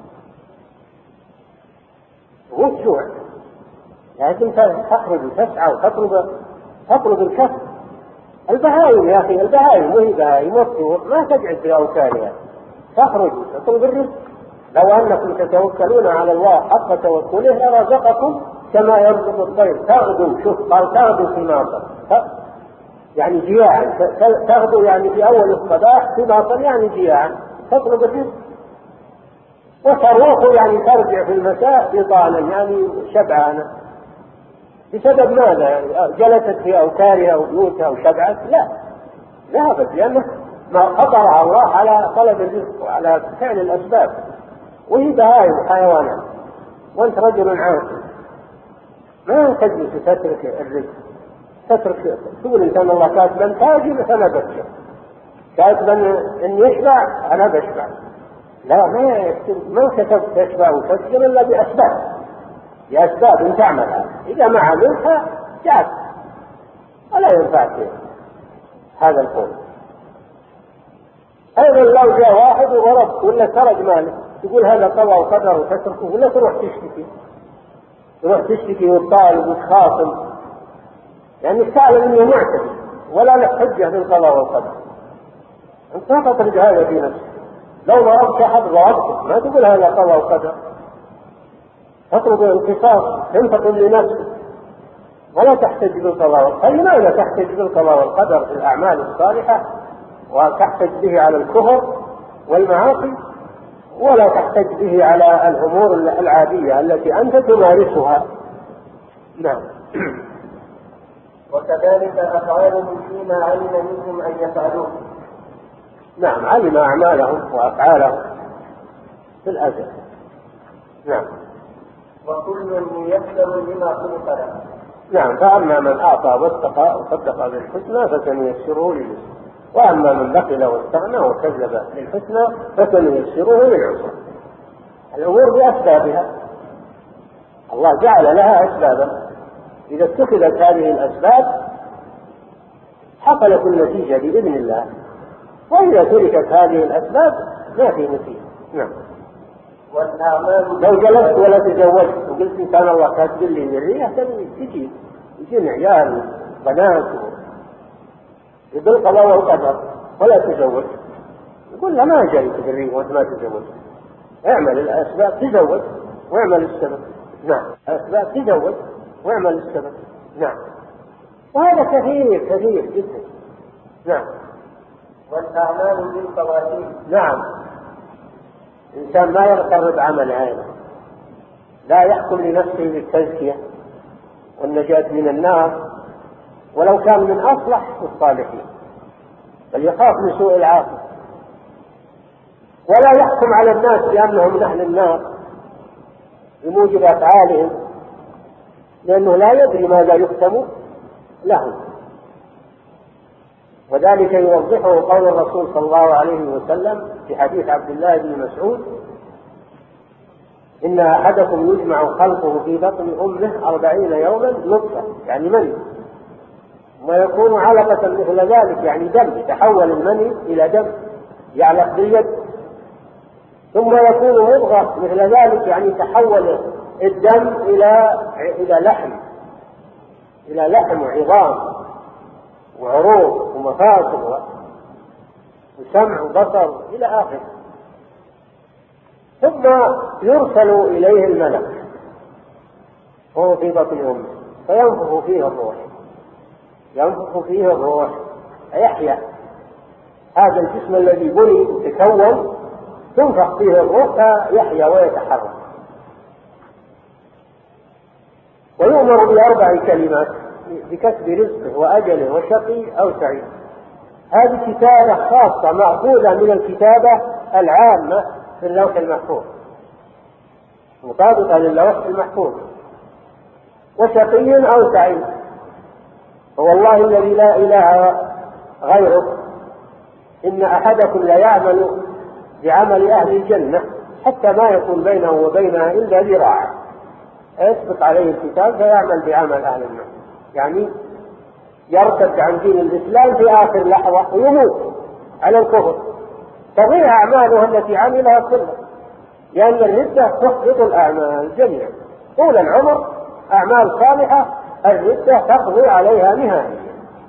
تموت جوع، لكن تخرج وتسعى وتطلب الكسب. البهائم يا أخي، البهائم وهي بهائم والطيور ما تقعد في أوكارها، تخرج وتطلب الرزق. لو أنكم تتوكلون على الله حق توكله لرزقكم كما يرزق الطير تغدو. شوف قال تغدو في ماطر، يعني جياعا، تغدو يعني في أول الصباح، في ماطر يعني جياعا تطلب الرزق، وتروح يعني ترجع في المساء بطانا يعني شبعانة. بسبب ماذا؟ جلست في أوكارها وبيوتها وشبعت؟ لا، ذهبت ما فطرها الله على طلب الرزق وعلى فعل الأسباب، وهي بهائم حيوانات، وأنت رجل عاقل ما تجلس تترك الرزق، تترك تقول إن كان الله كاتبا تاجر فأنا بشر، كاتبا إن يشبع أنا بشبع. لا، ما كتبت تشبع وتسكر إلا بأسباب إن تعملها، إذا ما عملتها جاءت ولا ينفعك هذا القول. أيضا لو جاء واحد وغرب ولا سرق مالك تقول هذا قضاء وقدر وتتركه، ولا تروح تشتكي وتطالب وتخاصم، يعني تعلم انه معتدي ولا لك حجه بالقضاء والقدر، انت ما تطرد هذا في نفسك. لو ضربت احد ضربته، ما تقول هذا قضاء وقدر، تطلب القصاص تنتقم لنفسك ولا تحتج بالقضاء والقدر. لماذا تحتج بالقضاء والقدر في الاعمال الصالحه وتحتج به على الكفر والمعاصي، ولا تحتج به على الامور العاديه التي انت تمارسها؟ نعم.
وكذلك أفعالهم فيما علم منهم أن يفعلوه.
نعم، علم أعمالهم وأفعالهم في الأزل. نعم.
وكل ميسر لما خلق له.
نعم، فأما من أعطى واتقى وصدق بالحسنى فسنيسره لليسر، وأما من بخل واستغنى وكذب بالحسنى فسنيسره للعسر. الأمور بأسبابها، الله جعل لها أسبابا، إذا اتخذت هذه الأسباب حصلت النتيجة بإذن الله، وإذا تركت هذه الأسباب ما في نتيجة. نعم. لو جلست ولا تزوجت وقلت إن كان الله كاتب لي ذرية يجيني عيال بنات بالقضاء والقدر ولا تزوج، يقول لا ما جاي ذرية وأنت ما تزوج، اعمل الأسباب تزوج واعمل السبب. نعم، الأسباب تزوج واعمل السبب. نعم، وهذا كثير جدا. نعم.
والأعمال بالخواتيم.
نعم، الإنسان ما يغتر بعمل هذا، لا يحكم لنفسه بالتزكية والنجاة من النار ولو كان من أصلح الصالحين، بل يخاف من سوء العاقبة، ولا يحكم على الناس بأنهم من أهل النار بموجب أفعالهم، لأنه لا يدري ماذا يختم له. وذلك يوضحه قول الرسول صلى الله عليه وسلم في حديث عبد الله بن مسعود: إن أحدكم يجمع خلقه في بطن أمه 40 يوما نطفة، يعني مني، ويكون علقة مثل ذلك، يعني دم، يتحول المني إلى دم يعلق باليد، ثم يكون مضغة مثل ذلك، يعني يتحول الدم إلى لحم وعظام وعروق ومفاصل وسمع وبصر إلى آخره، ثم يرسل إليه الملك وهو في بطن أمه فينفخ فيه الروح فيحيا هذا الجسم الذي بني تكون، تنفخ فيه الروح فيحيا ويتحرك، ويؤمر ب4 كلمات: بكسب رزقه وأجله وشقي أو سعيد. هذه كتابة خاصة مأخوذة من الكتابة العامة في اللوح المحفوظ، مطابقة للوح المحفوظ. وشقي أو سعيد، فوالله الذي لا إله غيره إن أحدكم ليعمل بعمل أهل الجنة حتى ما يكون بينه وبينها إلا ذراع، يسبق عليه الكتاب فيعمل بعمل أهل النار، يعني يرتد عن دين الإسلام في آخر لحظة ويموت على الكفر، تضيع أعماله التي عملها كلها، لأن الردة تحبط الأعمال جميعا طول العمر. أعمال صالحة الردة تقضي عليها نهائيا،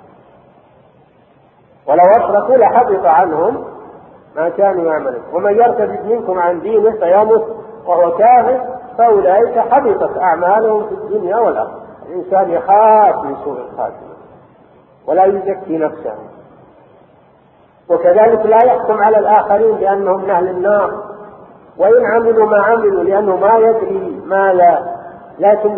ولو أشركوا لحبط عنهم ما كانوا يعملون. ومن يرتد منكم عن دينه فيمت وهو كافر فأولئك حبطت أعمالهم في الدنيا والآخرة. الإنسان يخاف من سوء الخاتمة ولا يزكي نفسه، وكذلك لا يحكم على الآخرين بأنهم من أهل النار وإن عملوا ما عملوا، لأنه ما يدري ما لا، لكن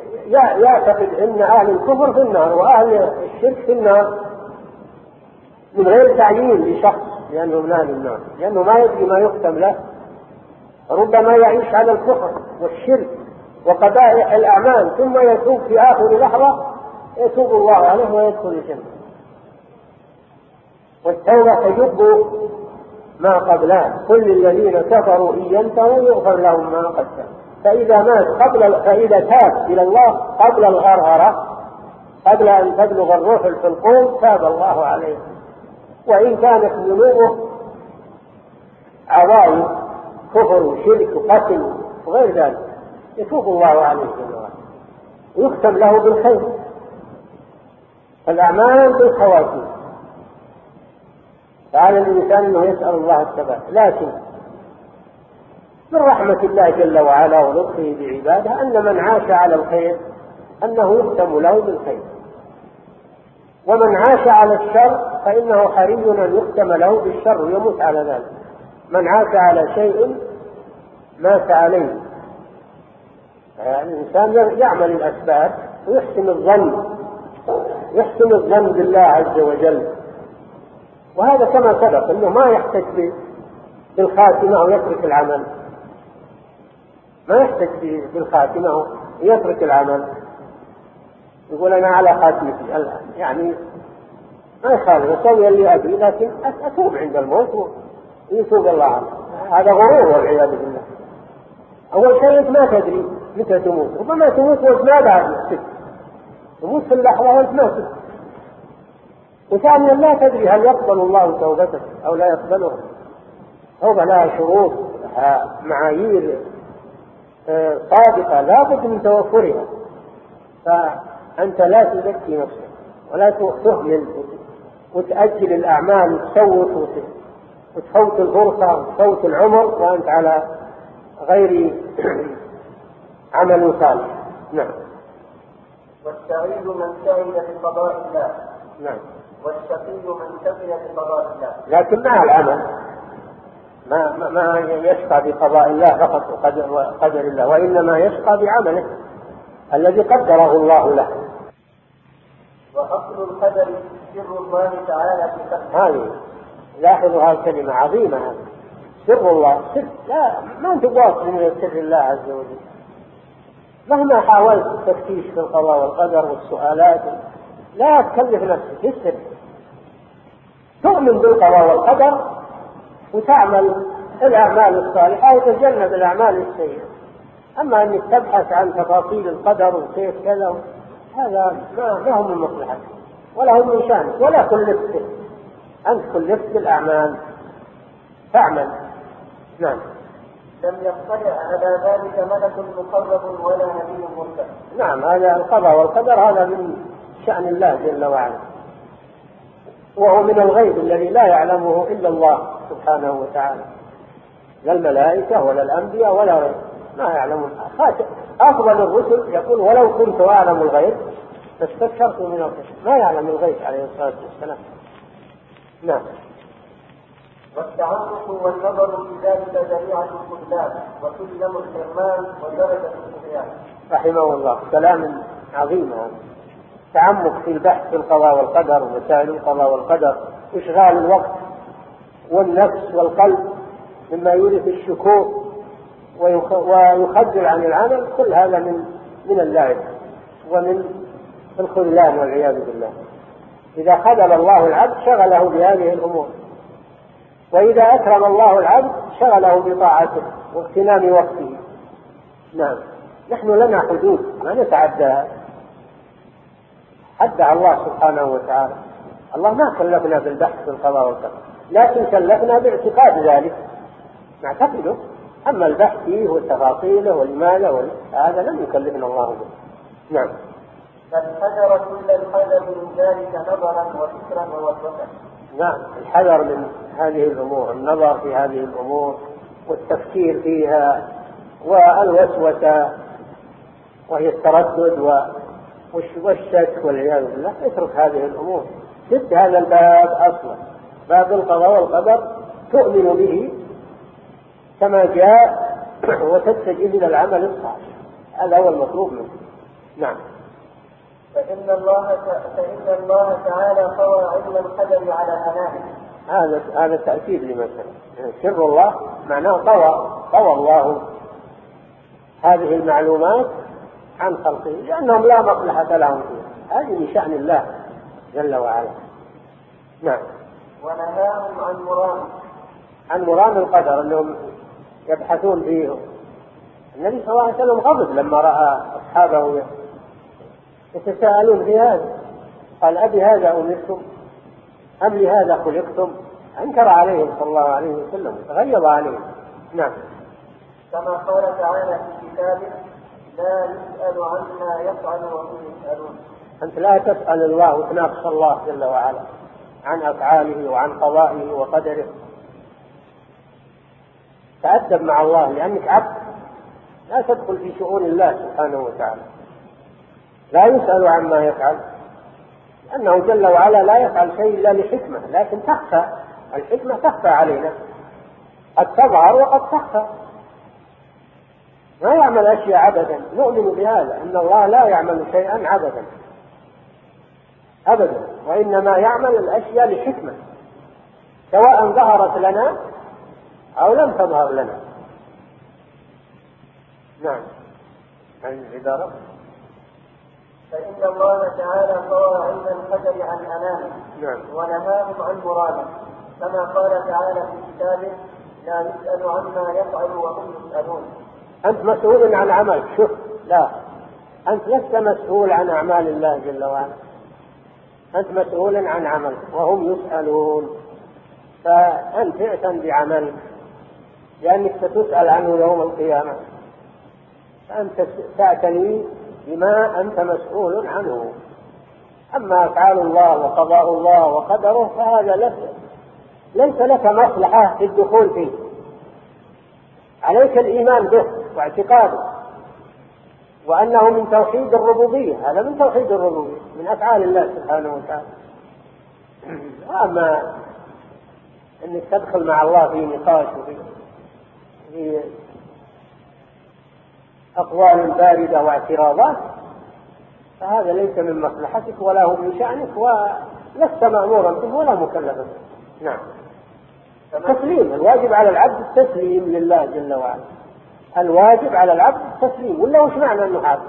يعتقد أن أهل الكفر في النار وأهل الشرك في النار، من غير تعيين لشخص لأنه من أهل النار، لأنه ما يدري ما يختم له، ربما يعيش على الكفر والشرك وقبائح الأعمال ثم يتوب في آخر لحظة يتوب الله عليه ويدخل الجنة. والتوبة تجب ما قبلها، كل الذين كفروا إن ينتهوا يغفر لهم ما قد سلف. فإذا تاب إلى الله قبل الغرغرة، قبل أن تبلغ الروح الحلقوم، تاب الله عليه. وإن كانت ذنوبه عظائم كفر وشرك وقتل وغير ذلك يتوب الله عليه جل وعلا ويختم له بالخير. الأعمال بالخواتيم، فعلى الإنسان أنه يسأل الله الثبات. لكن من رحمة الله جل وعلا ولطفه بعباده أن من عاش على الخير أنه يختم له بالخير، ومن عاش على الشر فإنه حري أن يختم له بالشر ويموت على ذلك. من عاش على شيء مات عليه. يعني الإنسان يعمل الأسباب ويحسن الظن بالله عز وجل، وهذا كما سبق أنه ما يحتج بالخاتمة ويترك العمل، ما يحتج بالخاتمة ويترك العمل، يقول أنا على خاتمتي الآن، يعني ما يخالف أسوي اللي أدري لكن أتوب عند الموت ويتوب الله عنه. هذا غرور والعياذ بالله. أول شيء ما تدري متى تموت، ربما تموت وانت ما بعد تموت في اللحظة وانت ما تدري. وثانيا لا تدري هل يقبل الله توبتك أو لا يقبلها. توبة لها شروط، لها معايير صادقة لا بد من توفرها. فأنت لا تزكي نفسك ولا تهمل وتأجل الأعمال وتسوف وتفوت الفرصة وتفوت العمر وأنت على غير عمل صالح. نعم.
والسعيد من سعد بقضاء الله.
نعم.
والشقي من شقي بقضاء الله.
لكن مع العمل ما يشقى بقضاء الله فقط وقدر الله، وإنما يشقى بعمله الذي قدره الله له.
وأصل القدر سر الله تعالى في خلقه.
هذه لاحظوا هذه الكلمة عظيمة، هذه سر الله. سر لا ما أنت واصل من سر الله عز وجل. مهما حاولت التفتيش في القضاء والقدر والسؤالات لا تكلف نفسك، السر تؤمن بالقضاء والقدر وتعمل الأعمال الصالحة وتجنب الأعمال السيئة. أما أنك تبحث عن تفاصيل القدر وكيف كذا هذا ما هو من مصلحتك ولا هو من شأنك ولا كلفت. أنت كلفت بالأعمال فاعمل. نعم.
لم يطلع على ذلك ملك مقرب ولا نبي مرسل.
نعم، هذا القضاء والقدر هذا من شأن الله جل وعلا، وهو من الغيب الذي لا يعلمه إلا الله سبحانه وتعالى، لا الملائكة ولا الأنبياء ولا غير ما يعلمون. أفضل الرسل يقول ولو كنت أعلم الغيب فاستكثرت من الخير. ما يعلم الغيب عليه الصلاة والسلام. نعم.
والتعمق والنظر في ذلك ذريعة الخذلان وسلم الحرمان ودرجة الطغيان.
رحمه الله. كلام عظيم هذا. تعمق في البحث في القضاء والقدر ومسائل القضاء والقدر، إشغال الوقت والنفس والقلب مما يورث الشكوك ويخجل عن العمل، كل هذا من اللعب ومن الخذلان والعياذ بالله. إذا خذل الله العبد شغله بهذه الأمور، وإذا أكرم الله العبد شغله بطاعته واغتنام وقته. نعم. نحن لنا حدود ما نتعداها، حدها الله سبحانه وتعالى. الله ما كلفنا بالبحث في القضاء والقدر، لكن كلفنا باعتقاد ذلك نعتقده. أما البحث فيه والتفاصيله والمال هذا لم يكلفنا الله به. نعم.
فالحذر كل الحذر من ذلك نظرا وفكرا ووسوسة.
نعم، الحذر من هذه الأمور، النظر في هذه الأمور والتفكير فيها والوسوسة وهي التردد والشك والعياذ بالله. اترك هذه الأمور، سد هذا الباب أصلا، باب القضاء والقدر تؤمن به كما جاء وتتجه إلى العمل الصالح، هذا هو المطلوب منه. نعم.
فإن الله تعالى طوى علم القدر على أنامه.
هذا تأكيد لمسألة سر الله، معناه طوى الله هذه المعلومات عن خلقه لأنهم لا مصلحة لهم فيها، هذه من شأن الله جل وعلا. نعم.
ونهاهم عن
مرام القدر، أنهم يبحثون فيه. النبي صلى الله عليه وسلم غضب لما رأى أصحابه يتساءلون في هذا، قال أبي هذا أمرتم أم لهذا خلقتم؟ أنكر عليهم صلى الله عليه وسلم، تغيظ عليهم. نعم.
كما قال تعالى في كتابه لا يسأل عما يفعل وهم يسألون.
أنت لا تسأل الله وتناقش الله جل وعلا عن أفعاله وعن قضائه وقدره. تأدب مع الله لأنك عبد، لا تدخل في شؤون الله سبحانه وتعالى. لا يسأل عما يفعل لأنه جل وعلا لا يفعل شيء إلا لحكمة، لكن تخفى الحكمة، تخفى علينا، قد تظهر وقد تخفى. ما يعمل أشياء عبدا، نؤمن بهذا أن الله لا يعمل شيئا عبدا أبدا، وإنما يعمل الأشياء لحكمة، سواء ظهرت لنا أو لم تظهر لنا. نعم. العبارة
فإن الله تعالى طوى علم القدر عن أنامه.
نعم.
ونهاهم عن مراده، كما قال تعالى في كتابه لا يسأل عما يفعل وهم يسألون.
أنت مسؤول عن عملك، شوف، لا، أنت لست مسؤول عن أعمال الله جل وعلا، أنت مسؤول عن عملك وهم يسألون. فأنت اعتن بعملك لأنك ستسأل عنه يوم القيامة، فأنت تعتني بما أنت مسؤول عنه. أما أفعال الله وقضاء الله وقدره فهذا ليس لك مصلحة في الدخول فيه، عليك الإيمان به واعتقاده وأنه من توحيد الربوبية، هذا من توحيد الربوبية، من أفعال الله سبحانه وتعالى. أما أنك تدخل مع الله في نقاش وفي أقوال باردة واعتراضات فهذا ليس من مصلحتك ولا هو من شأنك، ولست مأمورا به ولا مكلفا به. نعم. التسليم، الواجب على العبد التسليم لله جل وعلا، الواجب على العبد التسليم. ولا وش معنى أنه عبد؟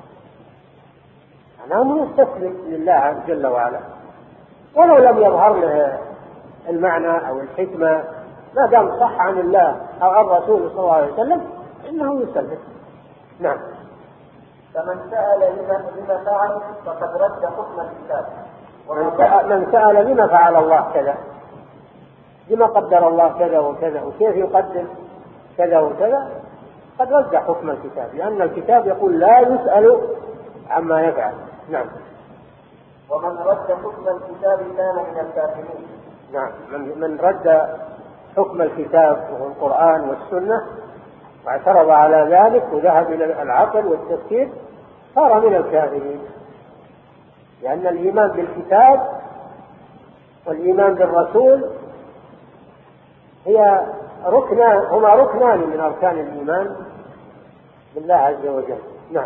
أنا مستسلم لله جل وعلا، ولو لم يظهر له المعنى أو الحكمة، ما دام صح عن الله أو عن رسوله صلى الله عليه وسلم إنه يسلم. نعم.
فمن سأل لما فعل فقد رد حكم الكتاب.
من سأل لما فعل الله كذا، لما قدر الله كذا وكذا، وكيف يقدر كذا وكذا، قد رد حكم الكتاب، لأن الكتاب يقول لا يسأل عما يفعل. نعم.
ومن رد حكم الكتاب كان من الكافرين.
نعم. من رد حكم الكتاب وهو القرآن والسنة واعترض على ذلك وذهب إلى العقل والتفكير صار من الكافرين، لأن الإيمان بالكتاب والإيمان بالرسول هما ركنان من أركان الإيمان بالله عز وجل. نعم.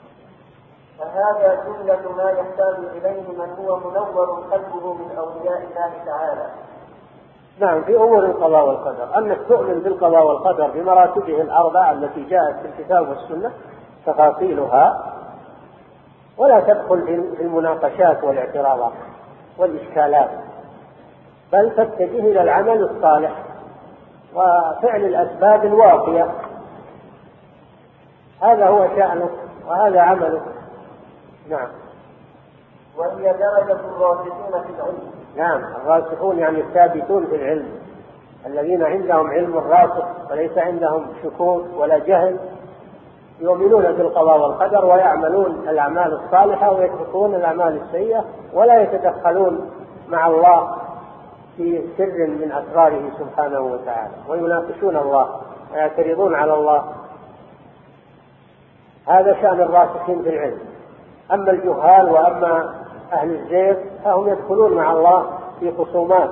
فهذا جملة ما يحتاج إليه من هو منور قلبه من أولياء الله تعالى.
نعم. في أمور القضاء والقدر، أنك تؤمن بالقضاء والقدر بمراتبه الأربعة التي جاءت في الكتاب والسنة تفاصيلها، ولا تدخل في المناقشات والاعتراضات والإشكالات، بل تتجه إلى العمل الصالح وفعل الأسباب الواقية. هذا هو شأنك وهذا عملك. نعم.
وهي درجة الراسخين في العلم.
نعم. الراسخون يعني الثابتون في العلم، الذين عندهم علم راسخ وليس عندهم شكوك ولا جهل، يؤمنون بالقضاء والقدر ويعملون الأعمال الصالحة ويتركون الأعمال السيئة، ولا يتدخلون مع الله في سر من أسراره سبحانه وتعالى، ويناقشون الله ويعترضون على الله. هذا شأن الراسخين في العلم. أما الجهال وأما أهل الزيغ فهم يدخلون مع الله في خصومات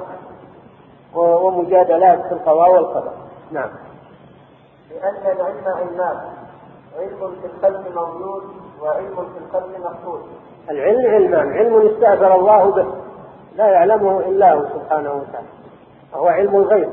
ومجادلات في القضاء والقدر. نعم.
لأن العلم علمان، علم في الخلق موجود وعلم في الخلق مفقود.
العلم علمان: علم استأثر الله به لا يعلمه إلا هو سبحانه وتعالى وهو علم الغيب،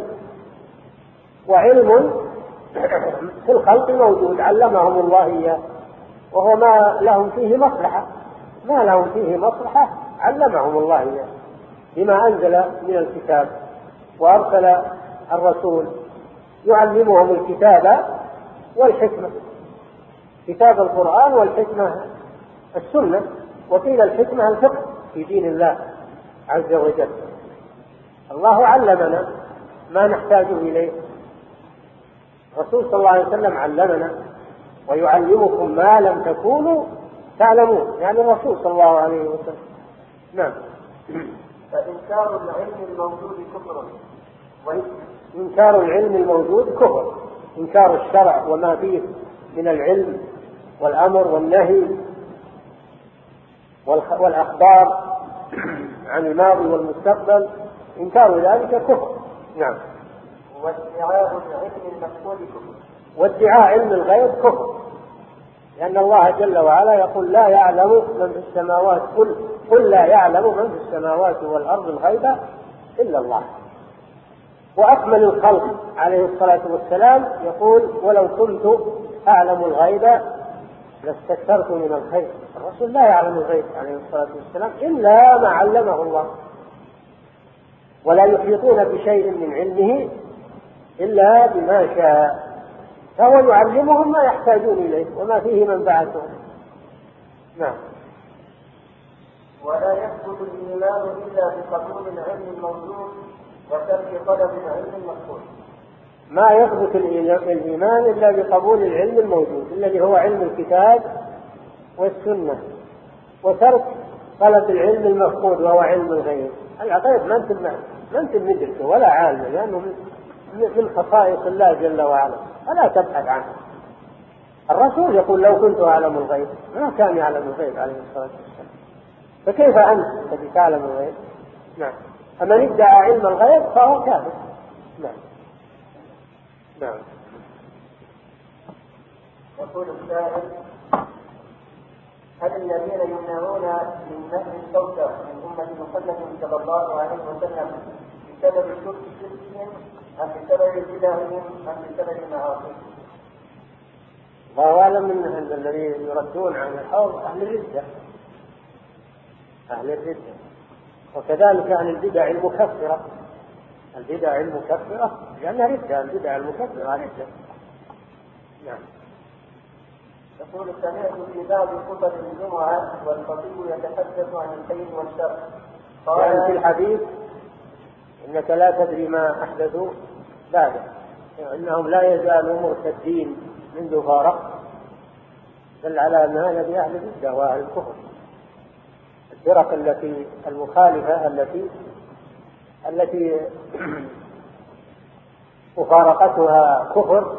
وعلم في الخلق موجود علمهم الله إياه وهو ما لهم فيه مصلحة، ما لهم فيه مصلحة علمهم الله إياه بما أنزل من الكتاب، وأرسل الرسول يعلمهم الكتاب والحكمة، كتاب القرآن والحكمة السنة، وقيل الحكمة الفقه في دين الله عز وجل. الله علمنا ما نحتاج إليه، الرسول صلى الله عليه وسلم علمنا: ويعلمكم ما لم تكونوا تعلمون، يعني الرسول صلى الله عليه وسلم. نعم.
فإنكار العلم الموجود كفر،
إنكار العلم الموجود كفر، إنكار الشرع وما فيه من العلم والأمر والنهي والأخبار عن الماضي والمستقبل، إنكار ذلك كفر. نعم.
وادعاء العلم المفقود كفر،
وادعاء علم الغيب كفر، لأن الله جل وعلا يقول: لا يعلم من في السماوات، قل لا يعلم من في السماوات والأرض الغيب إلا الله. وأكمل الخلق عليه الصلاة والسلام يقول: ولو كنت أعلم الغيب لاستكثرت من الخير. الرسول لا يعلم الغيب عليه الصلاة والسلام إلا ما علمه الله، ولا يحيطون بشيء من علمه إلا بما شاء، فهو يعلمهم ما يحتاجون إليه وما فيه منفعتهم. نعم.
ولا يثبت الإيمان إلا بقبول العلم الموجود وترك طلب العلم المفقود.
ما يثبت الإيمان إلا بقبول العلم الموجود الذي هو علم الكتاب والسنة، وترك طلب العلم المفقود وهو علم الغيب. الغيب ما أنت مدركه ولا عالم، لأنه من خصائص الله جل وعلا، فلا تبحث عنه. الرسول يقول: لو كنت أعلم الغيب، ما كان يعلم الغيب عليه الصلاة والسلام، فكيف أنت الذي تعلم الغيب؟ نعم. فمن ادعى علم الغيب فهو كافر. نعم. نعم.
يقول السائل: هل الذين يمنعون من نهر الكوثر من أمة محمد صلى الله عليه وسلم بسبب شركهم أم بسبب بدعهم أم بسبب معاصيهم؟
الله أعلم من الذين يردون عن الحوض أهل الردة، أهل الردة، وكذلك عن البدع المكفرة، البدع المكفرة لأنها ردة، البدع المكفرة ردة. نعم.
يقول: سمعت في بعض خطب الجمعة والخطيب يتحدث عن الخير والشر،
قال في الحديث: إنك لا تدري ما أحدثوا بعد، إنهم لا يزالوا مرتدين منذ فارق، دل على أن هذا بأهل الردة وأهل الكفر، الفرق التي المخالفة التي مفارقتها كفر،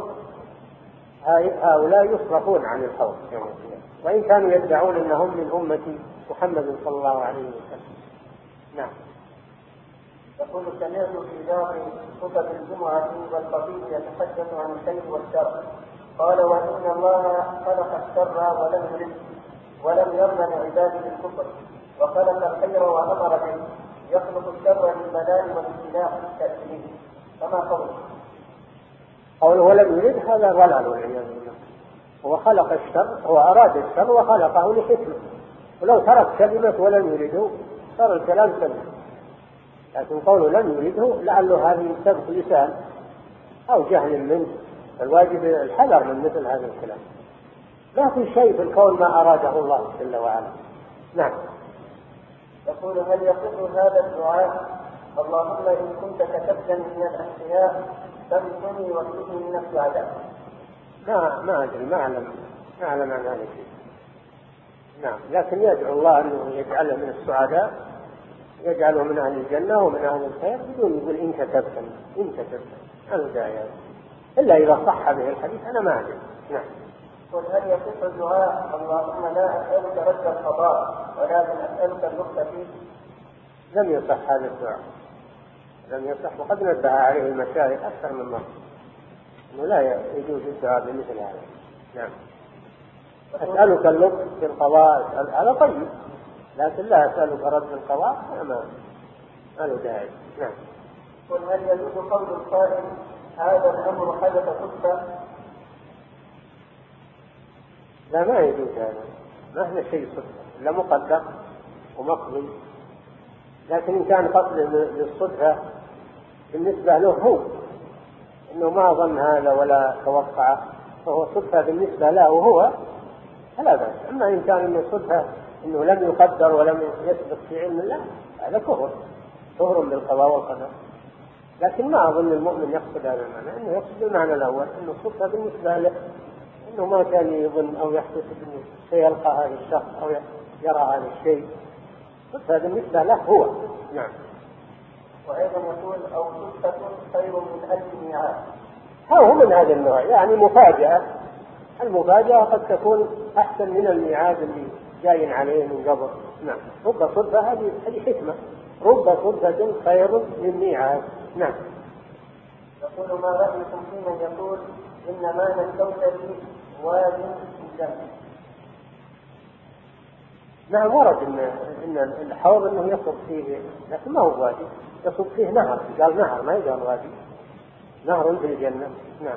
هؤلاء يصرفون عن الحوض يوم القيامة، وإن كانوا يدعون أنهم من أمة محمد صلى الله عليه وسلم. نعم.
يقول: سمعت في بعض خطب الجمعة والخطيب يتحدث عن الخير والشر، قال: وإن الله خلق الشر ولم يرد ولم يرضى لعباده الكفر، وخلق الخير وأمر به، يخلق الشر للبلاء والابتلاء كأسره، فما قوله؟
قوله ولم يرد هذا ضلال والعياذ بالله. هو خلق الشر، هو أراد الشر وخلقه لحكمة، ولو ترك كلمة ولم يرده صار الكلام سلم، لكن قوله لم يرده لعله هذه سبق لسان أو جهل منه، الواجب الحذر من مثل هذا الكلام. لا في شيء في الكون ما أراده الله جل وعلا. نعم.
يقول: هل يصح هذا الدعاء: اللهم إن كنت كتبتني من الأشقياء فامحني واكتبني من السعداء؟
ما أدري، ما أعلم عن هذا الشيء. نعم، لكن يدعو الله أنه يجعله من السعداء، يجعله من أهل الجنة ومن أهل الخير، بدون يقول إن كتبتني هذا داعي، إلا إذا صح به الحديث، أنا ما أدري. نعم.
قل: هل يصح الدعاء: اللهم لا أسألك رد القضاء ولكن أسألك اللطف فيه؟
لم يصح هذا الدعاء، لم يصح، وقد نبه عليه المشايخ أكثر من مرة أنه لا يجوز الدعاء بمثل هذا. نعم. أسألك اللطف في القضاء هذا طيب، لكن لا أسألك رد القضاء ما له داعي. نعم.
قل هل يجوز قول القائل هذا الأمر حدث صدفة؟
لا، ما يجوز هذا، ما هو شيء صدفة، لا مقدر ومقضي. لكن إن كان قصد للصدفة بالنسبة له هو إنه ما ظن هذا ولا توقعه، فهو صدفة بالنسبة له هو فلا بأس. أما إن كان إنه صدفة إنه لم يقدر ولم يسبق في علم الله هذا كفر بالقضاء والقدر. لكن ما أظن المؤمن يقصد هذا المعنى، إنه يقصد المعنى الأول إنه الصدفة بالنسبة له، إنه ما كان يظن أو يحتسب إنه سيلقى هذا الشخص أو يرى هذا الشيء، صدفة بالنسبة له هو. نعم.
وأيضا يقول أو صدفة خير من 1000 ميعاد.
هو من هذا النوع، يعني مفاجأة. المفاجأة قد تكون أحسن من الميعاد اللي جاي عليه من قبل. نعم. رب صدفة هذه حكمة، رب صدفة خير من ميعاد. نعم.
يقول ما رأيكم في من يقول إن معنى الكوثر واد في الجنة؟
نعم، ورد إن الحوض إنه يصب فيه، لكن ما هو وادي، يصب فيه نهر، قال نهر ما يقال وادي، نهر في الجنة. نعم.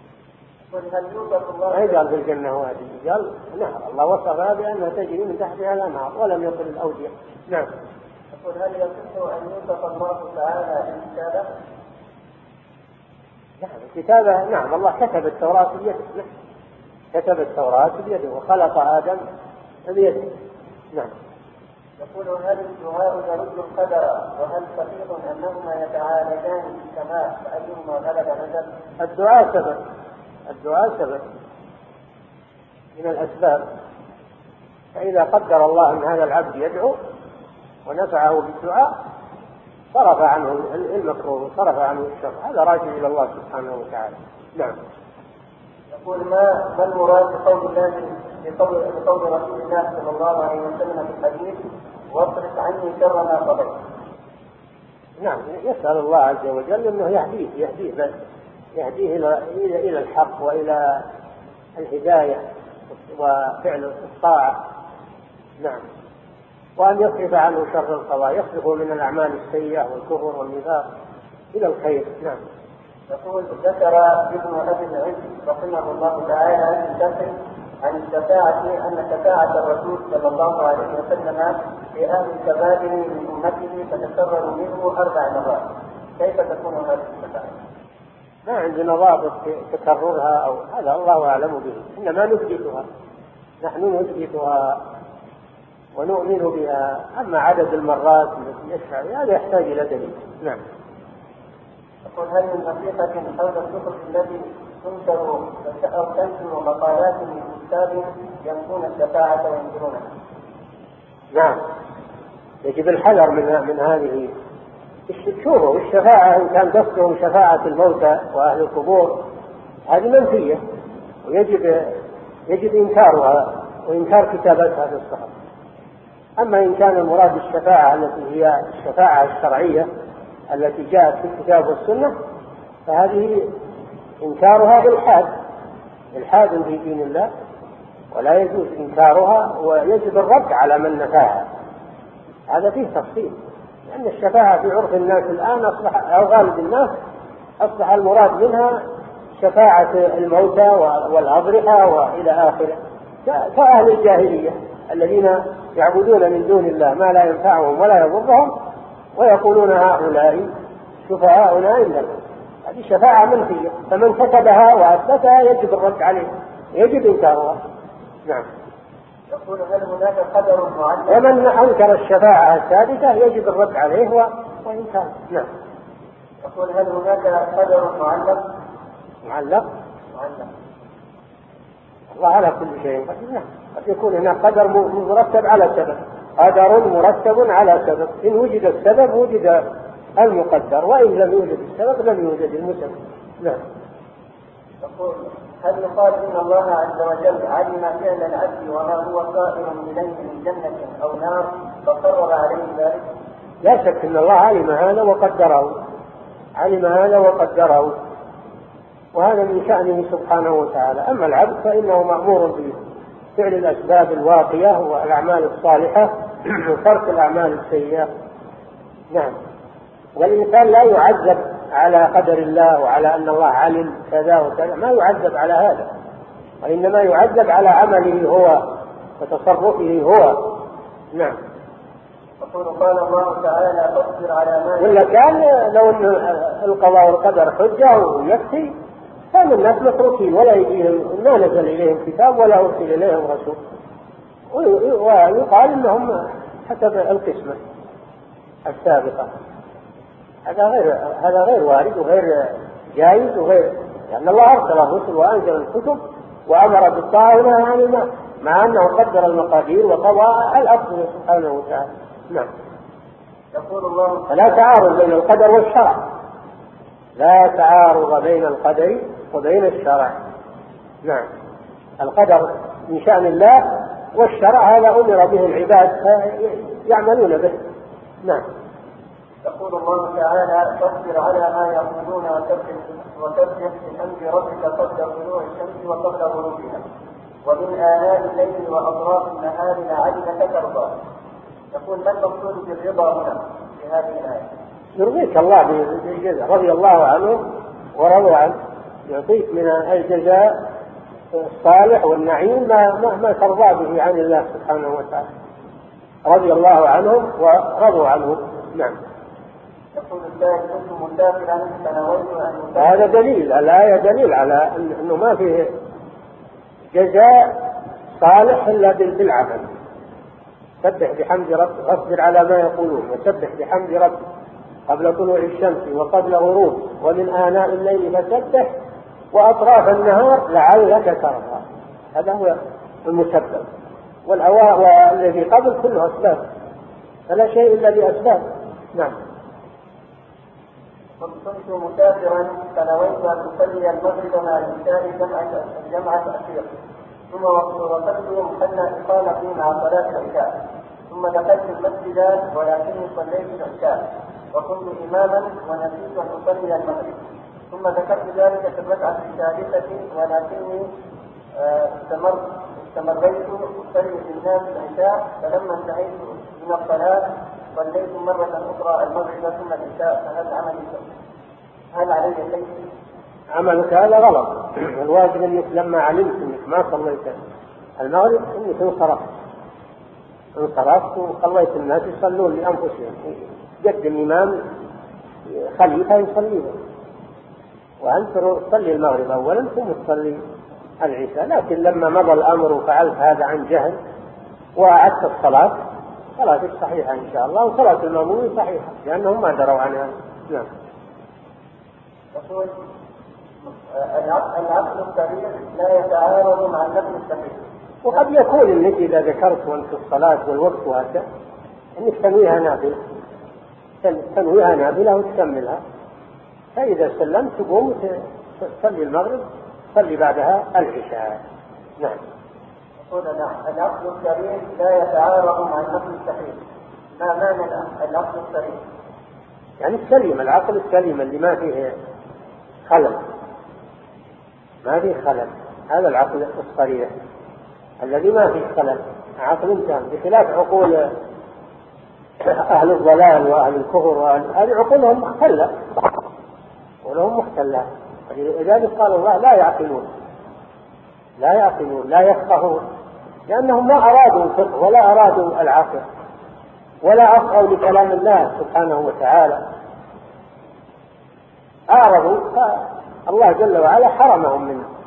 ما يقال في الجنة وادي، قال نهر، الله وصفها بأنها تجري من تحتها الأنهار ولم يقل الأودية. نعم.
يقول هل يصح أن يوصف الله تعالى بالكتابة؟
نعم الكتابة، نعم الله كتب التوراة بيده، كتب التوراة بيده وخلق آدم بيده. نعم.
يقول هل الدعاء يرد القدر وهل صحيح أنهما يتعالجان في السماء فأيهما غلب نزل؟
الدعاء سبب من الأسباب، فإذا قدر الله أن هذا العبد يدعو ونفعه بالدعاء صرف عنه المكروه وصرف عنه الشر، هذا راجع إلى الله سبحانه وتعالى. نعم.
يقول ما المراد بقول رسول الله صلى الله عليه وسلم في الحديث واصرف عني شر ما قضيت؟
نعم، يسأل الله عز وجل أنه يهديه إلى الحق وإلى الهداية وفعل الطاعة. نعم. وأن يصرف عنه شر القضاء، يصرفه من الأعمال السيئة والكفر والنفاق إلى الخير. نعم.
يقول ذكر ابن أبي العز رحمه الله تعالى في الشرح عن الشفاعة أن شفاعة الرسول صلى الله عليه وسلم في أهل الكبائر من أمته تتكرر منه 4 مرات، كيف تكون هذه الشفاعة؟
ما عندنا ضابط تكررها أو هذا الله أعلم به، إنما نثبتها، نحن نثبتها ونؤمن بها، أما عدد المرات التي يشفع هذا يحتاج إلى دليل. نعم.
يقول هل من نصيحة حول الكتب التي تنشر مقالات من كتاب ينفون الشفاعة وينكرونها؟
نعم، يجب الحذر من هذه. شوفوا الشفاعة إن كان قصدهم شفاعة الموتى وأهل القبور هذه منفية ويجب إنكارها وإنكار كتابتها في الصحف. أما إن كان المراد الشفاعة التي هي الشفاعة الشرعية التي جاءت في الكتاب والسنة فهذه إنكارها إلحاد في دين الله، ولا يجوز إنكارها ويجب الرد على من نفاها. هذا فيه تفصيل، لأن الشفاعة في عرف الناس الآن أو غالب الناس أصبح المراد منها شفاعة الموتى والأضرحة وإلى آخره، كأهل الجاهلية الذين يعبدون من دون الله ما لا ينفعهم ولا يضرهم ويقولون هؤلاء شفعاؤنا عندنا. هذه شفاعة منفية، فمن كتبها وأثبتها يجب الرد عليه، يجب إنكارها. نعم.
يقول هل هناك قدر معلق؟
ومن أنكر الشفاعة الثابتة يجب الرد عليه وإنكاره. نعم.
يقول هل هناك قدر معلق؟
الله على كل شيء قدير. نعم. قد يكون هناك قدر مرتب على سبب، قدر مرتب على سبب، إن وجد السبب وجد المقدر، وإن لم يوجد السبب لم يوجد المسبب. نعم.
يقول هل يقال إن الله عز وجل علم فعل العبد وما هو صائر إليه من جنة أو نار فقرر عليه ذلك؟
لا شك أن الله علم هذا وقدره، وهذا من شأنه سبحانه وتعالى. أما العبد فإنه مأمور به فعل الأسباب الواقية والأعمال الصالحة وترك الأعمال السيئة. نعم. والإنسان لا يعذب على قدر الله وعلى أن الله علم كذا وكذا، ما يعذب على هذا، وإنما يعذب على عمله هو وتصرفه هو. نعم.
يقول قال الله تعالى فاصبر على ما
ولا كان لو أن القضاء والقدر حجة ويكفي كان الناس متروكين ولا يجيهم، ما نزل إليهم كتاب ولا أرسل إليهم رسول، ويقال إنهم حسب القسمة السابقة. هذا غير وارد وغير جائز وغير، لأن الله أرسل الرسل وأنزل الكتب وأمر بالطاعة ونهى عن المعصية، مع أنه قدر المقادير وقضى الأفضل سبحانه وتعالى. نعم.
يقول الله
فلا تعارض بين القدر والشرع، لا تعارض بين القدر وبين الشرع. نعم. القدر من شأن الله، والشرع هذا أمر به العباد يعملون به. نعم.
يقول الله تعالى فاصبر على ما يقولون وسبح بحمد ربك قبل طلوع الشمس وقبل غروبها ومن آناء الليل وأطراف النهار لعلك ترضى. يقول ما المقصود بالرضا هنا في هذه الآية؟
يرضيك الله بالجزاء، رضي الله عنه ورضوا عنه، يعطيك من الجزاء الصالح والنعيم ما ترضى به عن الله سبحانه وتعالى. رضي الله عنهم ورضوا عنه. نعم.
يقول الثالث كنت مسافرا فنويت أن
هذا دليل، الآية دليل على أنه ما فيه جزاء صالح إلا بالعمل. سبح بحمد ربك، واصبر على ما يقولون، وسبح بحمد ربك قبل طلوع الشمس وقبل غروب ومن آناء الليل فسبح وأطراف النهار لعلك ترضى. هذا هو المسبب، والذي قبل كله أسباب، فلا شيء إلا بأسباب. نعم.
كنت مسافرا فنويت أن أصلي المغرب مع العشاء جمع تأخير، ثم وصلت محل إقامتي مع صلاة العشاء، ثم دخلت المسجد ولكني صليت العشاء وكنت إماما ونسيت أن أصلي المغرب، ثم ذكرت ذلك في الركعة الثالثة ولكني استمريت أصلي بالناس العشاء، فلما انتهيت من الصلاة صليت مرة أخرى المغرب ثم العشاء، هل علي شيء؟
عملك هذا غلط. الواجب أنك لما علمت أنك ما صليت المغرب أنك انصرفت وخليت الناس يصلون لأنفسهم، قدم إمام خليفة يصلي وأنت تصلي المغرب أولا ثم تصلي العشاء. لكن لما مضى الأمر وفعلت هذا عن جهل وأعدت الصلاة، صلاتك صحيحة إن شاء الله، وصلاة المأمومين صحيحة لأنهم ما دروا عنها. نعم.
يقول العقل السليم لا يتعارض مع النفس السليم.
وقد يكون انك اذا ذكرت وانت في الصلاه والوقت وهكذا انك تنويها نافله وتكملها، فاذا سلمت تقوم تصلي المغرب تصلي بعدها العشاء. نعم.
يقول العقل السليم لا يتعارض مع النفس السليم. ما معنى العقل السليم؟
يعني السليم، العقل السليم اللي ما فيه خلل، ما فيه خلل، هذا العقل الصريح الذي ما فيه خلل، عقل تام، بخلاف عقول أهل الضلال وأهل الكفر هذه عقولهم مختلة ولهم مختلة. لذلك قال الله لا يعقلون لا يفقهون، لأنهم ما أرادوا الفقه ولا أرادوا العقل ولا أفقهوا لكلام الله سبحانه وتعالى، أعرضوا، فالله جل وعلا حرمهم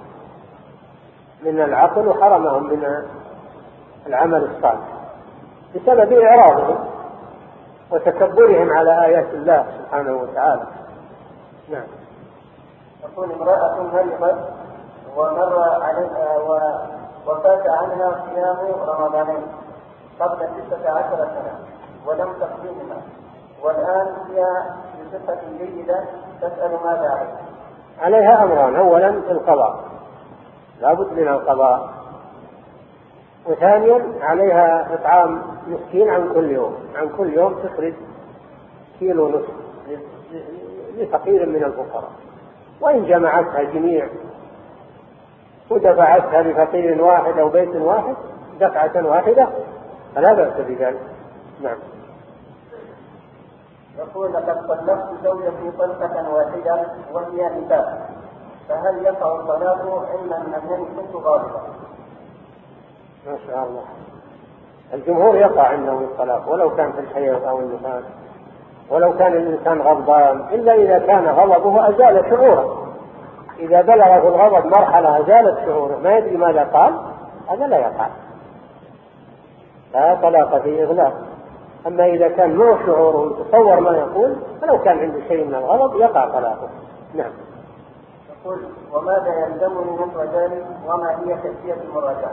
من العقل وحرمهم من العمل الصالح بسبب إعراضهم وتكبرهم على آيات الله سبحانه وتعالى. نعم.
يقول امرأة مريضة ومر عليها وفات عنها صيام رمضانين قبل 16 سنة ولم تقضيهما، والآن هي بصحة جيدة، تسأل ماذا
عليها؟ أمران: أولا القضاء، لا بد من القضاء، وثانيا عليها إطعام مسكين عن كل يوم تخرج كيلو نصف لفقير من الفقراء، وإن جمعتها جميع ودفعتها لفقير واحد أو بيت واحد دفعة واحدة فلا بأس بذلك. نعم.
يقول لقد طلقت زوجتي طلقة واحدة وهي نكاح، فهل يقع الطلاق علما أنني كنت غاضبا؟
ما شاء الله. الجمهور يقع عندهم الطلاق ولو كان في الحياة أو النفاس، ولو كان الإنسان غضبان، إلا إذا كان غضبه أزال شعوره. إذا بلغ في الغضب مرحلة أزالت شعوره ما يدري ماذا قال، هذا لا يقع، لا طلاق في إغلاق. أما إذا كان مو شعوره ويتصور ما يقول فلو كان عنده شيء من الغضب يقع طلاقه. نعم.
يقول وماذا يلزمني من ذلك وما هي كيفية المراجعة؟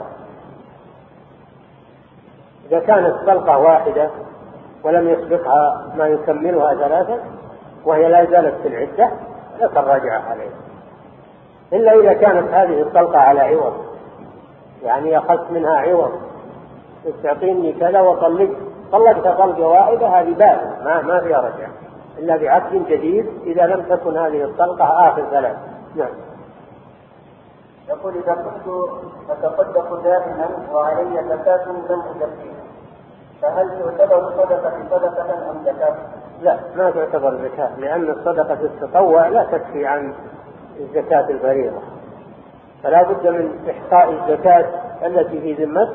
إذا كانت طلقة واحدة ولم يسبقها ما يكملها ثلاثة وهي لا زالت في العدة لك الرجعة عليها، إلا إذا كانت هذه الطلقة على عوض، يعني أخذت منها عوض، تعطيني كذا وطلقت طلقة واحدة، هذه باب ما فيها رجعة إلا بعقد جديد إذا لم تكن هذه الطلقة آخر ثلاث. نعم.
يقول إذا كنت أتصدق دائما وعلي زكاة لم أزكيها فهل تعتبر صدقة أم زكاة؟
لا، ما تعتبر زكاة، لأن الصدقة التطوع لا تكفي عن الزكاة الفريضة، فلا بد من إحصاء الزكاة التي في ذمتك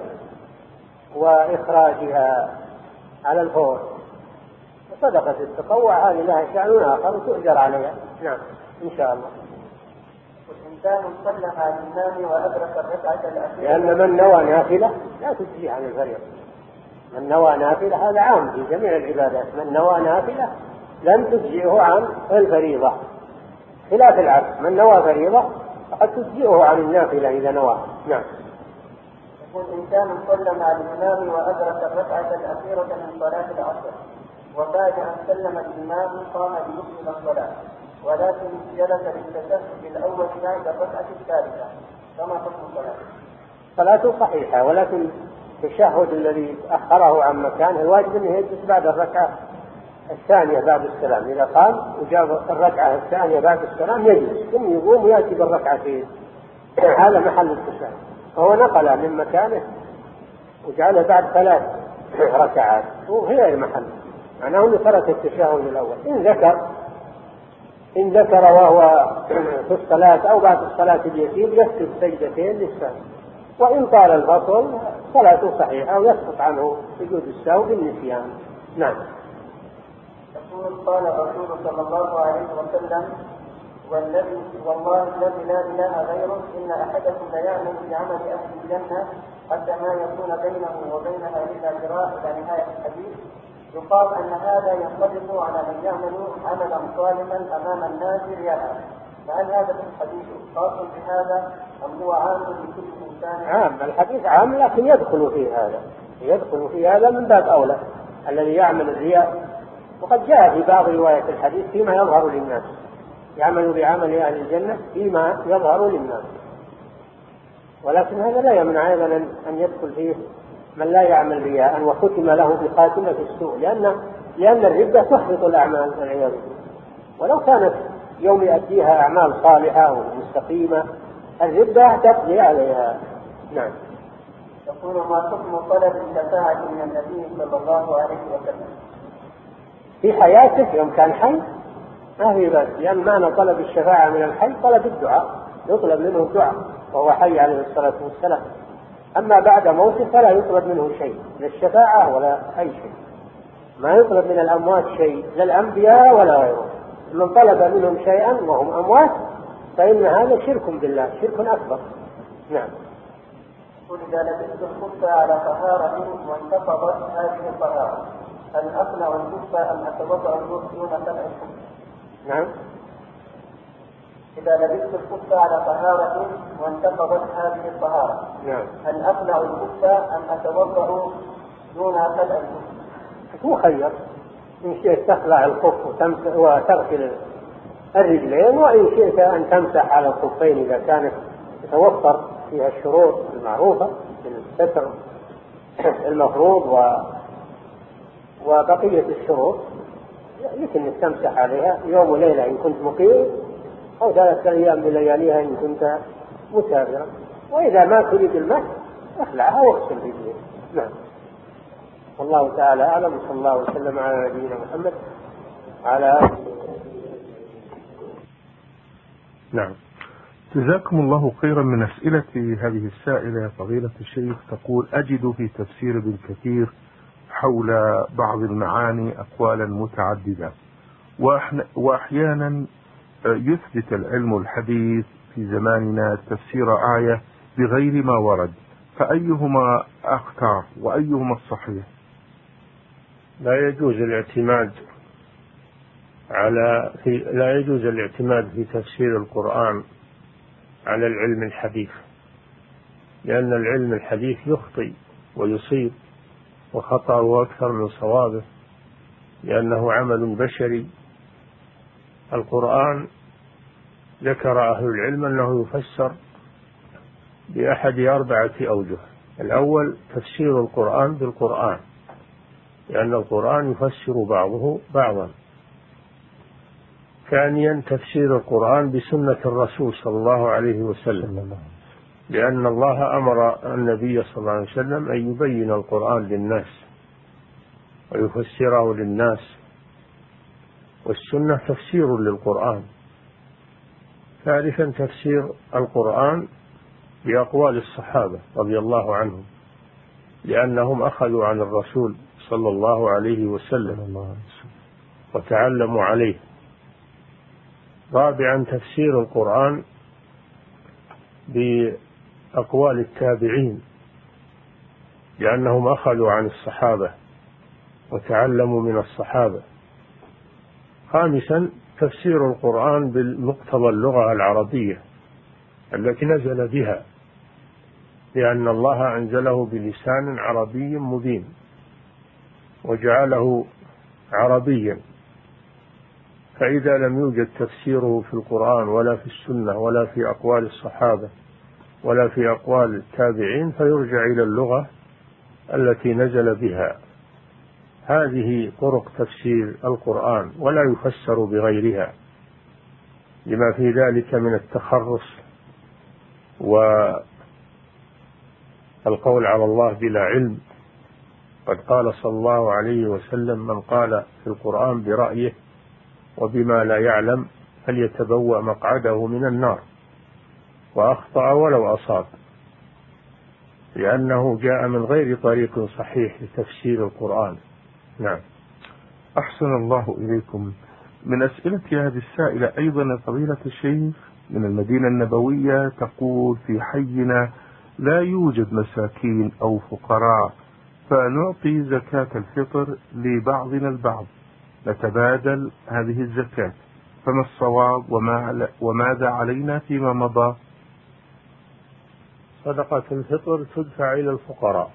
وإخراجها على الفور. صدقة التطوع هذه لها شأن آخر وتؤجر عليها. نعم إن شاء الله.
والإنسان صلى مع الإمام وأدرك الركعة الأخيرة،
لأن من نوى نافلة لا تجزي عن الفريضة. من نوى نافلة هذا عام في جميع العبادات، من نوى نافلة لن تجزئه عن الفريضة، خلاف العكس من نوى فريضة فقد تجزئه عن النافلة إذا نوى. نعم.
يقول إنسان صلى مع الإمام وأدرك الركعة الأخيرة من صلاة العصر وبعد أن سلم الإمام قام ليكمل الصلاة ولكن جلس للتشهد الأول بعد الركعة الثالثة، فما حكم صلاته؟
صلاته صحيحة، ولكن التشهد الذي أخره عن مكانه الواجب أنه يجلس بعد الركعة الثانية بعد السلام. إذا قام وجاب الركعة الثانية بعد السلام يجلس ثم يقوم ويأتي بالركعتين، هذا محل التشهد. فهو نقل من مكانه وجعله بعد 3 ركعات وهي المحل، معناه أنه ترك التشهد الأول. إن ذكر وهو في الصلاة أو بعد الصلاة اليسير يسجد سجدتين للسهو، وإن طال الفصل صلاته صحيحة ويسقط عنه سجود السهو بالنسيان. نعم.
يقول قال الرسول صلى الله عليه وسلم والله الذي لا إله غيره إن أحدكم ليعمل بعمل أهل الجنة حتى ما يكون بينه وبينها إلا ذراع إلى نهاية الحديث، يقال أن هذا ينطبق على من يعمل عملا صالحا أمام الناس رياء، فهل هذا الحديث خاص بهذا أم هو عام لكل إنسان؟
عام، الحديث عام لكن يدخل في هذا من باب أولى الذي يعمل الرياء. وقد جاء في بعض رواية الحديث فيما يظهر للناس، يعمل بعمل أهل الجنة فيما يظهر للناس، ولكن هذا لا يمنع أيضا أن يدخل فيه من لا يعمل رياء وختم له بخاتمة السوء، لأن الردة تحبط الأعمال والعياذ بالله. ولو كانت يوم يأتيها أعمال صالحة ومستقيمة الردة تقضي عليها. نعم.
يقول ما حكم طلب الشفاعة من النبي صلى الله عليه وسلم
في حياته يوم كان حي؟ ما في بس، لأن معنى طلب الشفاعة من الحي طلب الدعاء، يطلب منه الدعاء وهو حي عليه الصلاة والسلام. أما بعد موته فلا يطلب منه شيء، لا الشفاعة ولا أي شيء، ما يطلب من الأموات شيء، لا الأنبياء ولا غيرهم. من طلب منهم شيئا وهم أموات فإن هذا شرك بالله، شرك أكبر. نعم.
إذا لبست الخفة على طهارة وانتقضت هذه الطهارة هل أقلع الخفة أم أتوضأ دون خلع الخفة؟
نعم.
إذا لبست الخفة على طهارة وانتقضت هذه الطهارة
نعم.
هل أقلع الخفة أم أتوضأ دون خلع الخفة؟
مخير، إن شئت تخلع الخف وتغسل الرجلين، وإن شئت أن تمسح على الخفين إذا كانت تتوفر فيها الشروط المعروفة من الستر المفروض وبقية الشروط، يمكن تمسح عليها يوم وليلة إن كنت مقيم، أو 3 أيام بلياليها إن كنت مسافرا. وإذا ما تريد المسح اخلعها واغسل رجليك. نعم. والله تعالى أعلم. صلى الله وسلم على نبينا محمد على آله.
نعم. جزاكم الله خيرا. من أسئلة هذه السائلة فضيلة الشيخ تقول: أجد في تفسير ابن كثير حول بعض المعاني أقوالا متعددة، وأحيانا يثبت العلم الحديث في زماننا تفسير آية بغير ما ورد، فأيهما أختار وأيهما الصحيح؟
لا يجوز الاعتماد في تفسير القرآن على العلم الحديث، لأن العلم الحديث يخطئ ويصيب، وخطأه أكثر من صوابه، لأنه عمل بشري. القرآن ذكر أهل العلم أنه يفسر بأحد 4 أوجه. الأول تفسير القرآن بالقرآن، لأن القرآن يفسر بعضه بعضا. ثانيا تفسير القرآن بسنة الرسول صلى الله عليه وسلم، لأن الله أمر النبي صلى الله عليه وسلم أن يبين القرآن للناس ويفسره للناس، والسنة تفسير للقرآن. ثالثا تفسير القرآن بأقوال الصحابة رضي الله عنهم، لأنهم أخذوا عن الرسول صلى الله عليه وسلم وتعلموا عليه. رابعا تفسير القرآن بأقوال التابعين، لأنهم أخذوا عن الصحابة وتعلموا من الصحابة. خامسا تفسير القرآن بالمقتضى اللغة العربية التي نزل بها، لأن الله أنزله بلسان عربي مبين وجعله عربيا، فإذا لم يوجد تفسيره في القرآن ولا في السنة ولا في أقوال الصحابة ولا في أقوال التابعين، فيرجع إلى اللغة التي نزل بها. هذه طرق تفسير القرآن، ولا يفسر بغيرها، لما في ذلك من التخرص والقول على الله بلا علم. قد قال صلى الله عليه وسلم: من قال في القرآن برأيه وبما لا يعلم فليتبوأ مقعده من النار، وأخطأ ولو أصاب، لأنه جاء من غير طريق صحيح لتفسير القرآن. نعم.
أحسن الله إليكم. من أسئلة هذه السائلة أيضا فضيلة الشيخ من المدينة النبوية تقول: في حينا لا يوجد مساكين أو فقراء، فنعطي زكاة الفطر لبعضنا البعض، نتبادل هذه الزكاة، فما الصواب وماذا علينا فيما مضى؟
صدقة الفطر تدفع إلى الفقراء،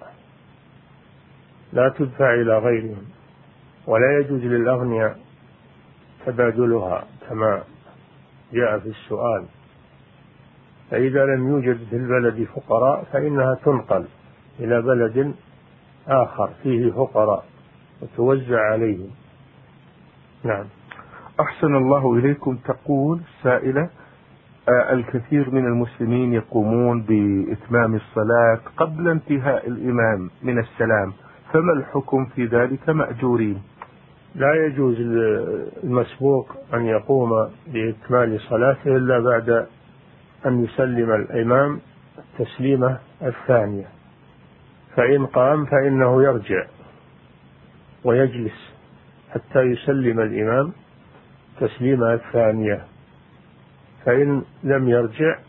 لا تدفع إلى غيرهم، ولا يجوز للأغنياء تبادلها كما جاء في السؤال. فإذا لم يوجد في البلد فقراء فإنها تنقل إلى بلد آخر فيه فقراء وتوزع عليهم. نعم.
أحسن الله إليكم. تقول سائلة: الكثير من المسلمين يقومون بإتمام الصلاة قبل انتهاء الإمام من السلام، فما الحكم في ذلك مأجورين؟
لا يجوز المسبوق أن يقوم بإكمال صلاته إلا بعد أن يسلم الإمام التسليمة الثانية، فإن قام فإنه يرجع ويجلس حتى يسلم الإمام التسليمة الثانية. فإن لم يرجع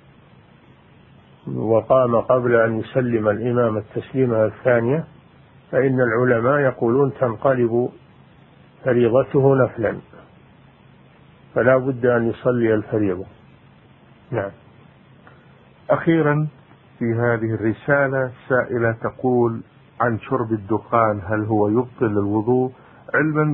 وقام قبل أن يسلم الإمام التسليمة الثانية، فإن العلماء يقولون تنقلب فريضته نفلا، فلا بد أن يصلي الفريضة. نعم.
أخيرا في هذه الرسالة سائلة تقول عن شرب الدخان: هل هو يبطل الوضوء، علما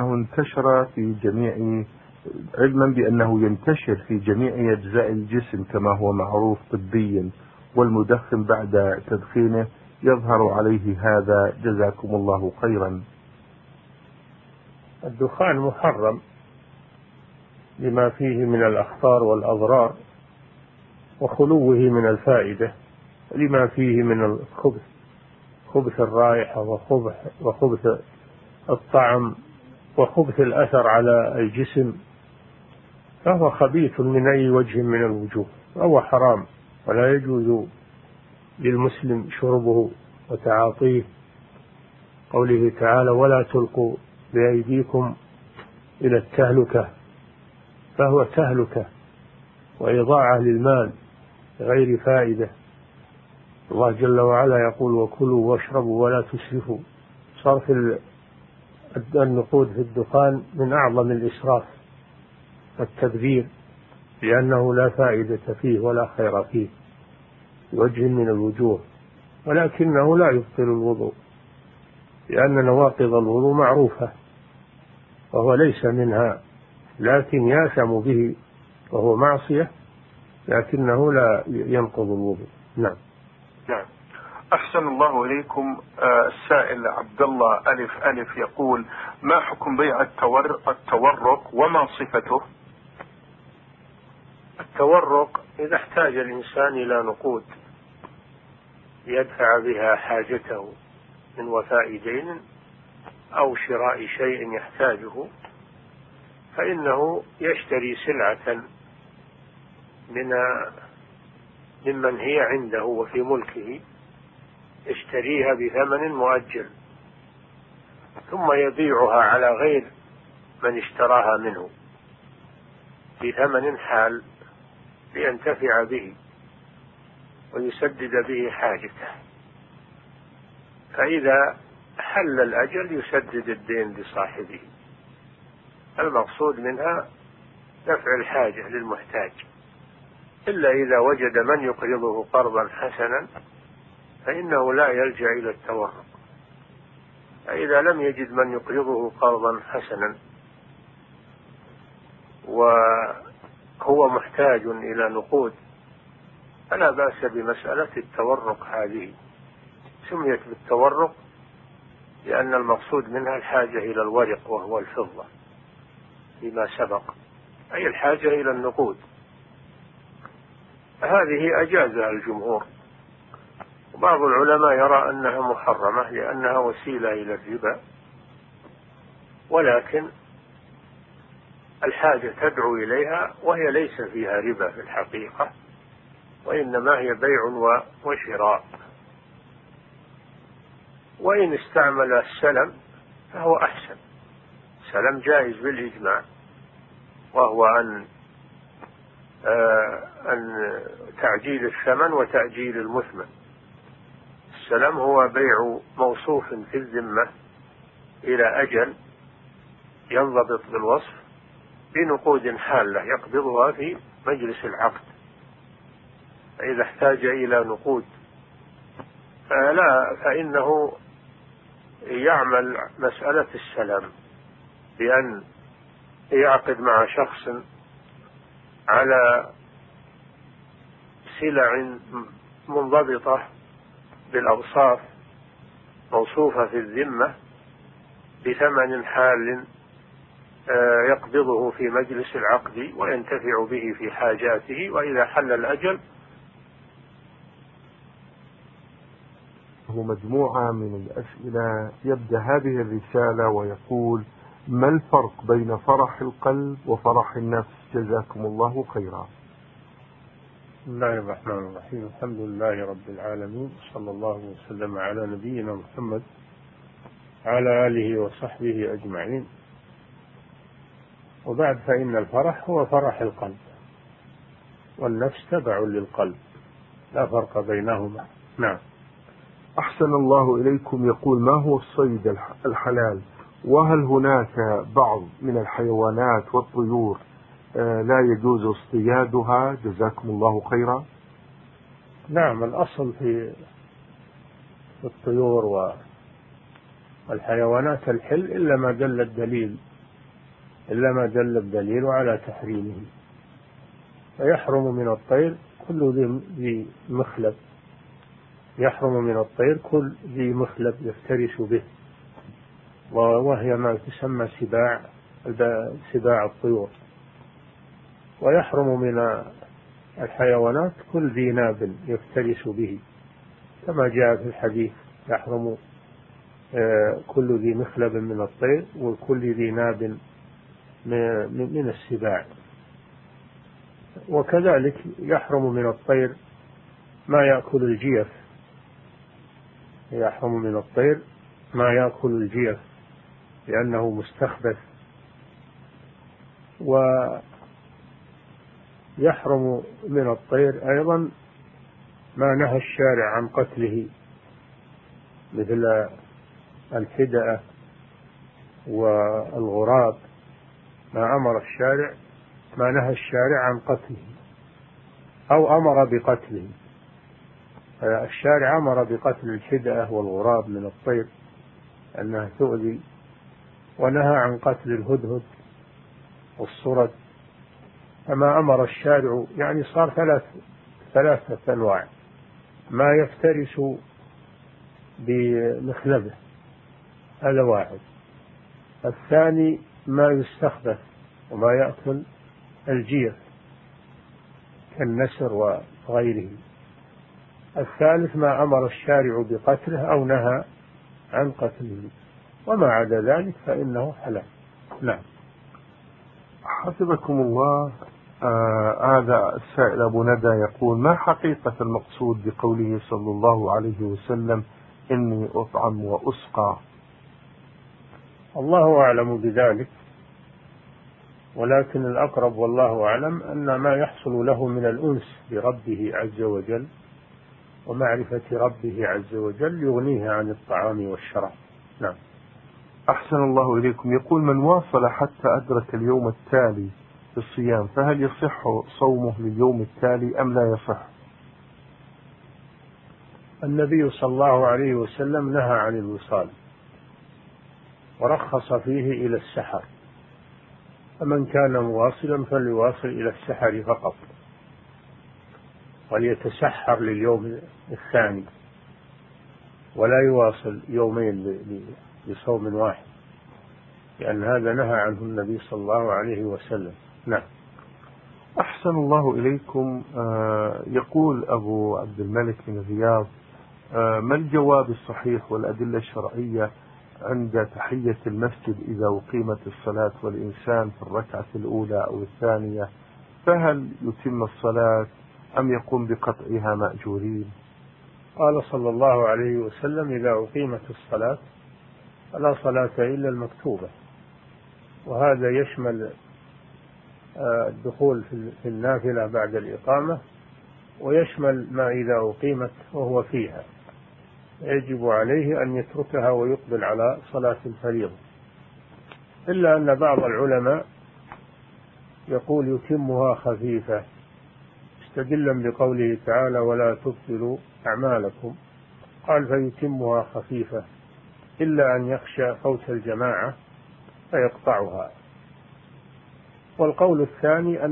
بأنه ينتشر في جميع أجزاء الجسم كما هو معروف طبيا، والمدخن بعد تدخينه يظهر عليه هذا، جزاكم الله خيرا.
الدخان محرم لما فيه من الأخطار والأضرار وخلوه من الفائدة، لما فيه من الخبث، خبث الرائحة وخبث الطعم وخبث الأثر على الجسم، فهو خبيث من أي وجه من الوجوه، فهو حرام ولا يجوز للمسلم شربه وتعاطيه. قوله تعالى ولا تلقوا بأيديكم إلى التهلكة، فهو تهلكة وإضاعة للمال غير فائدة. الله جل وعلا يقول وكلوا واشربوا ولا تسرفوا. صرف النقود في الدخان من أعظم الإسراف والتبذير، لأنه لا فائدة فيه ولا خير فيه بوجه من الوجوه، ولكنه لا يبطل الوضوء، لأن نواقض الوضوء معروفة وهو ليس منها، لكن ياثم به وهو معصية، لكنه لا ينقض الوضوء. نعم.
نعم. أحسن الله إليكم. السائل عبد الله ألف يقول ما حكم بيع التورق وما صفته؟
التورق إذا احتاج الإنسان إلى نقود يدفع بها حاجته من وفاء دين أو شراء شيء يحتاجه، فإنه يشتري سلعة ممن هي عنده وفي ملكه، يشتريها بثمن مؤجل ثم يبيعها على غير من اشتراها منه بثمن حال لينتفع به ويسدد به حاجته، فإذا حل الأجل يسدد الدين لصاحبه. المقصود منها دفع الحاجة للمحتاج، إلا إذا وجد من يقرضه قرضا حسنا فإنه لا يلجأ إلى التورق. فإذا لم يجد من يقرضه قرضا حسنا وهو محتاج إلى نقود فلا بأس بمسألة التورق. هذه سميت بالتورق لأن المقصود منها الحاجة إلى الورق وهو الفضة فيما سبق، أي الحاجة إلى النقود. هذه أجازها الجمهور، وبعض العلماء يرى أنها محرمة لأنها وسيلة إلى الربا، ولكن الحاجة تدعو إليها وهي ليس فيها ربا في الحقيقة، وإنما هي بيع وشراء. وإن استعمل السلم فهو أحسن، السلم جائز بالإجماع، وهو أن تعجيل الثمن وتأجيل المثمن. السلم هو بيع موصوف في الذمة إلى أجل ينضبط بالوصف بنقود حالة يقبضها في مجلس العقد، فإذا احتاج إلى نقود فإنه يعمل مسألة السلام بأن يعقد مع شخص على سلع منضبطة بالأوصاف موصوفة في الذمة بثمن حال يقبضه في مجلس العقد وينتفع به في حاجاته، وإذا حل الأجل.
مجموعة من الأسئلة. يبدأ هذه الرسالة ويقول ما الفرق بين فرح القلب وفرح النفس؟ جزاكم الله خيرا.
بسم الله الرحمن الرحيم، الحمد لله رب العالمين، صلى الله وسلم على نبينا محمد على آله وصحبه أجمعين. وبعد، فإن الفرح هو فرح القلب، والنفس تبع للقلب، لا فرق بينهما. نعم.
أحسن الله إليكم. يقول ما هو الصيد الحلال؟ وهل هناك بعض من الحيوانات والطيور لا يجوز اصطيادها؟ جزاكم الله خيرا.
نعم، الأصل في الطيور والحيوانات الحل إلا ما دل الدليل على تحريمه. فيحرم من الطير كل ذي مخلب، يحرم من الطير كل ذي مخلب يفترس به، وهي ما تسمى سباع الطيور. ويحرم من الحيوانات كل ذي ناب يفترس به، كما جاء في الحديث: يحرم كل ذي مخلب من الطير وكل ذي ناب من السباع. وكذلك يحرم من الطير ما يأكل الجيف، يحرم من الطير ما يأكل الجيف لأنه مستخبث. ويحرم من الطير أيضا ما نهى الشارع عن قتله، مثل الحدأة والغراب، ما أمر الشارع، ما نهى الشارع عن قتله أو أمر بقتله. الشارع أمر بقتل الحدأة والغراب من الطير أنها تؤذي، ونهى عن قتل الهدهد والصرد. فما أمر الشارع يعني صار ثلاثة أنواع: ما يفترس بمخلبه، هذا واحد. الثاني ما يستخبث وما يأكل الجيف كالنسر وغيره. الثالث ما أمر الشارع بقتله أو نهى عن قتله، وما عدا ذلك فإنه حلال. نعم.
حسبكم الله. هذا السائل أبو ندى يقول: ما حقيقة المقصود بقوله صلى الله عليه وسلم: إني أطعم وأسقى؟
الله أعلم بذلك، ولكن الأقرب والله أعلم أن ما يحصل له من الأنس بربه عز وجل ومعرفة ربه عز وجل يغنيه عن الطعام والشراب. نعم.
أحسن الله إليكم. يقول: من واصل حتى أدرك اليوم التالي في الصيام فهل يصح صومه لليوم التالي أم لا يصح؟
النبي صلى الله عليه وسلم نهى عن الوصال ورخص فيه إلى السحر، فمن كان مواصلا فليواصل إلى السحر فقط، وليتسحر لليوم الثاني ولا يواصل يومين لصوم واحد، لأن هذا نهى عنه النبي صلى الله عليه وسلم. نعم.
أحسن الله إليكم. يقول أبو عبد الملك من الرياض: ما الجواب الصحيح والأدلة الشرعية عند تحية المسجد إذا أقيمت الصلاة والإنسان في الركعة الأولى أو الثانية، فهل يتم الصلاة أم يقوم بقطعها مأجورين؟
قال صلى الله عليه وسلم: إذا أقيمت الصلاة فلا صلاة إلا المكتوبة، وهذا يشمل الدخول في النافلة بعد الإقامة، ويشمل ما إذا أقيمت وهو فيها، يجب عليه أن يتركها ويقبل على صلاة الفريضة، إلا أن بعض العلماء يقول يتمها خفيفة مستدلا بقوله تعالى: ولا تبطلوا أعمالكم، قال فيتمها خفيفة إلا أن يخشى فوت الجماعة فيقطعها. والقول الثاني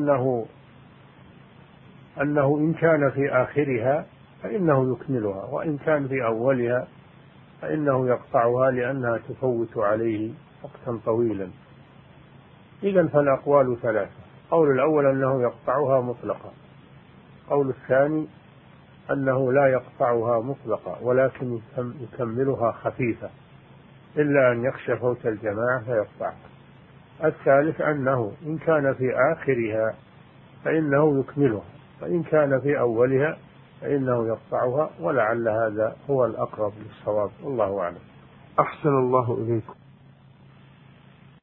أنه إن كان في آخرها فإنه يكملها، وإن كان في أولها فإنه يقطعها لأنها تفوت عليه وقتا طويلا. إذن فالأقوال ثلاثة: قول الأول أنه يقطعها مطلقا، قول الثاني أنه لا يقطعها مطلقا ولكن يكملها خفيفة إلا أن يخشى فوت الجماعة فيقطعها، الثالث أنه إن كان في آخرها فإنه يكملها، وإن كان في أولها فإنه يقطعها، ولعل هذا هو الأقرب للصواب، والله أعلم.
أحسن الله إليكم.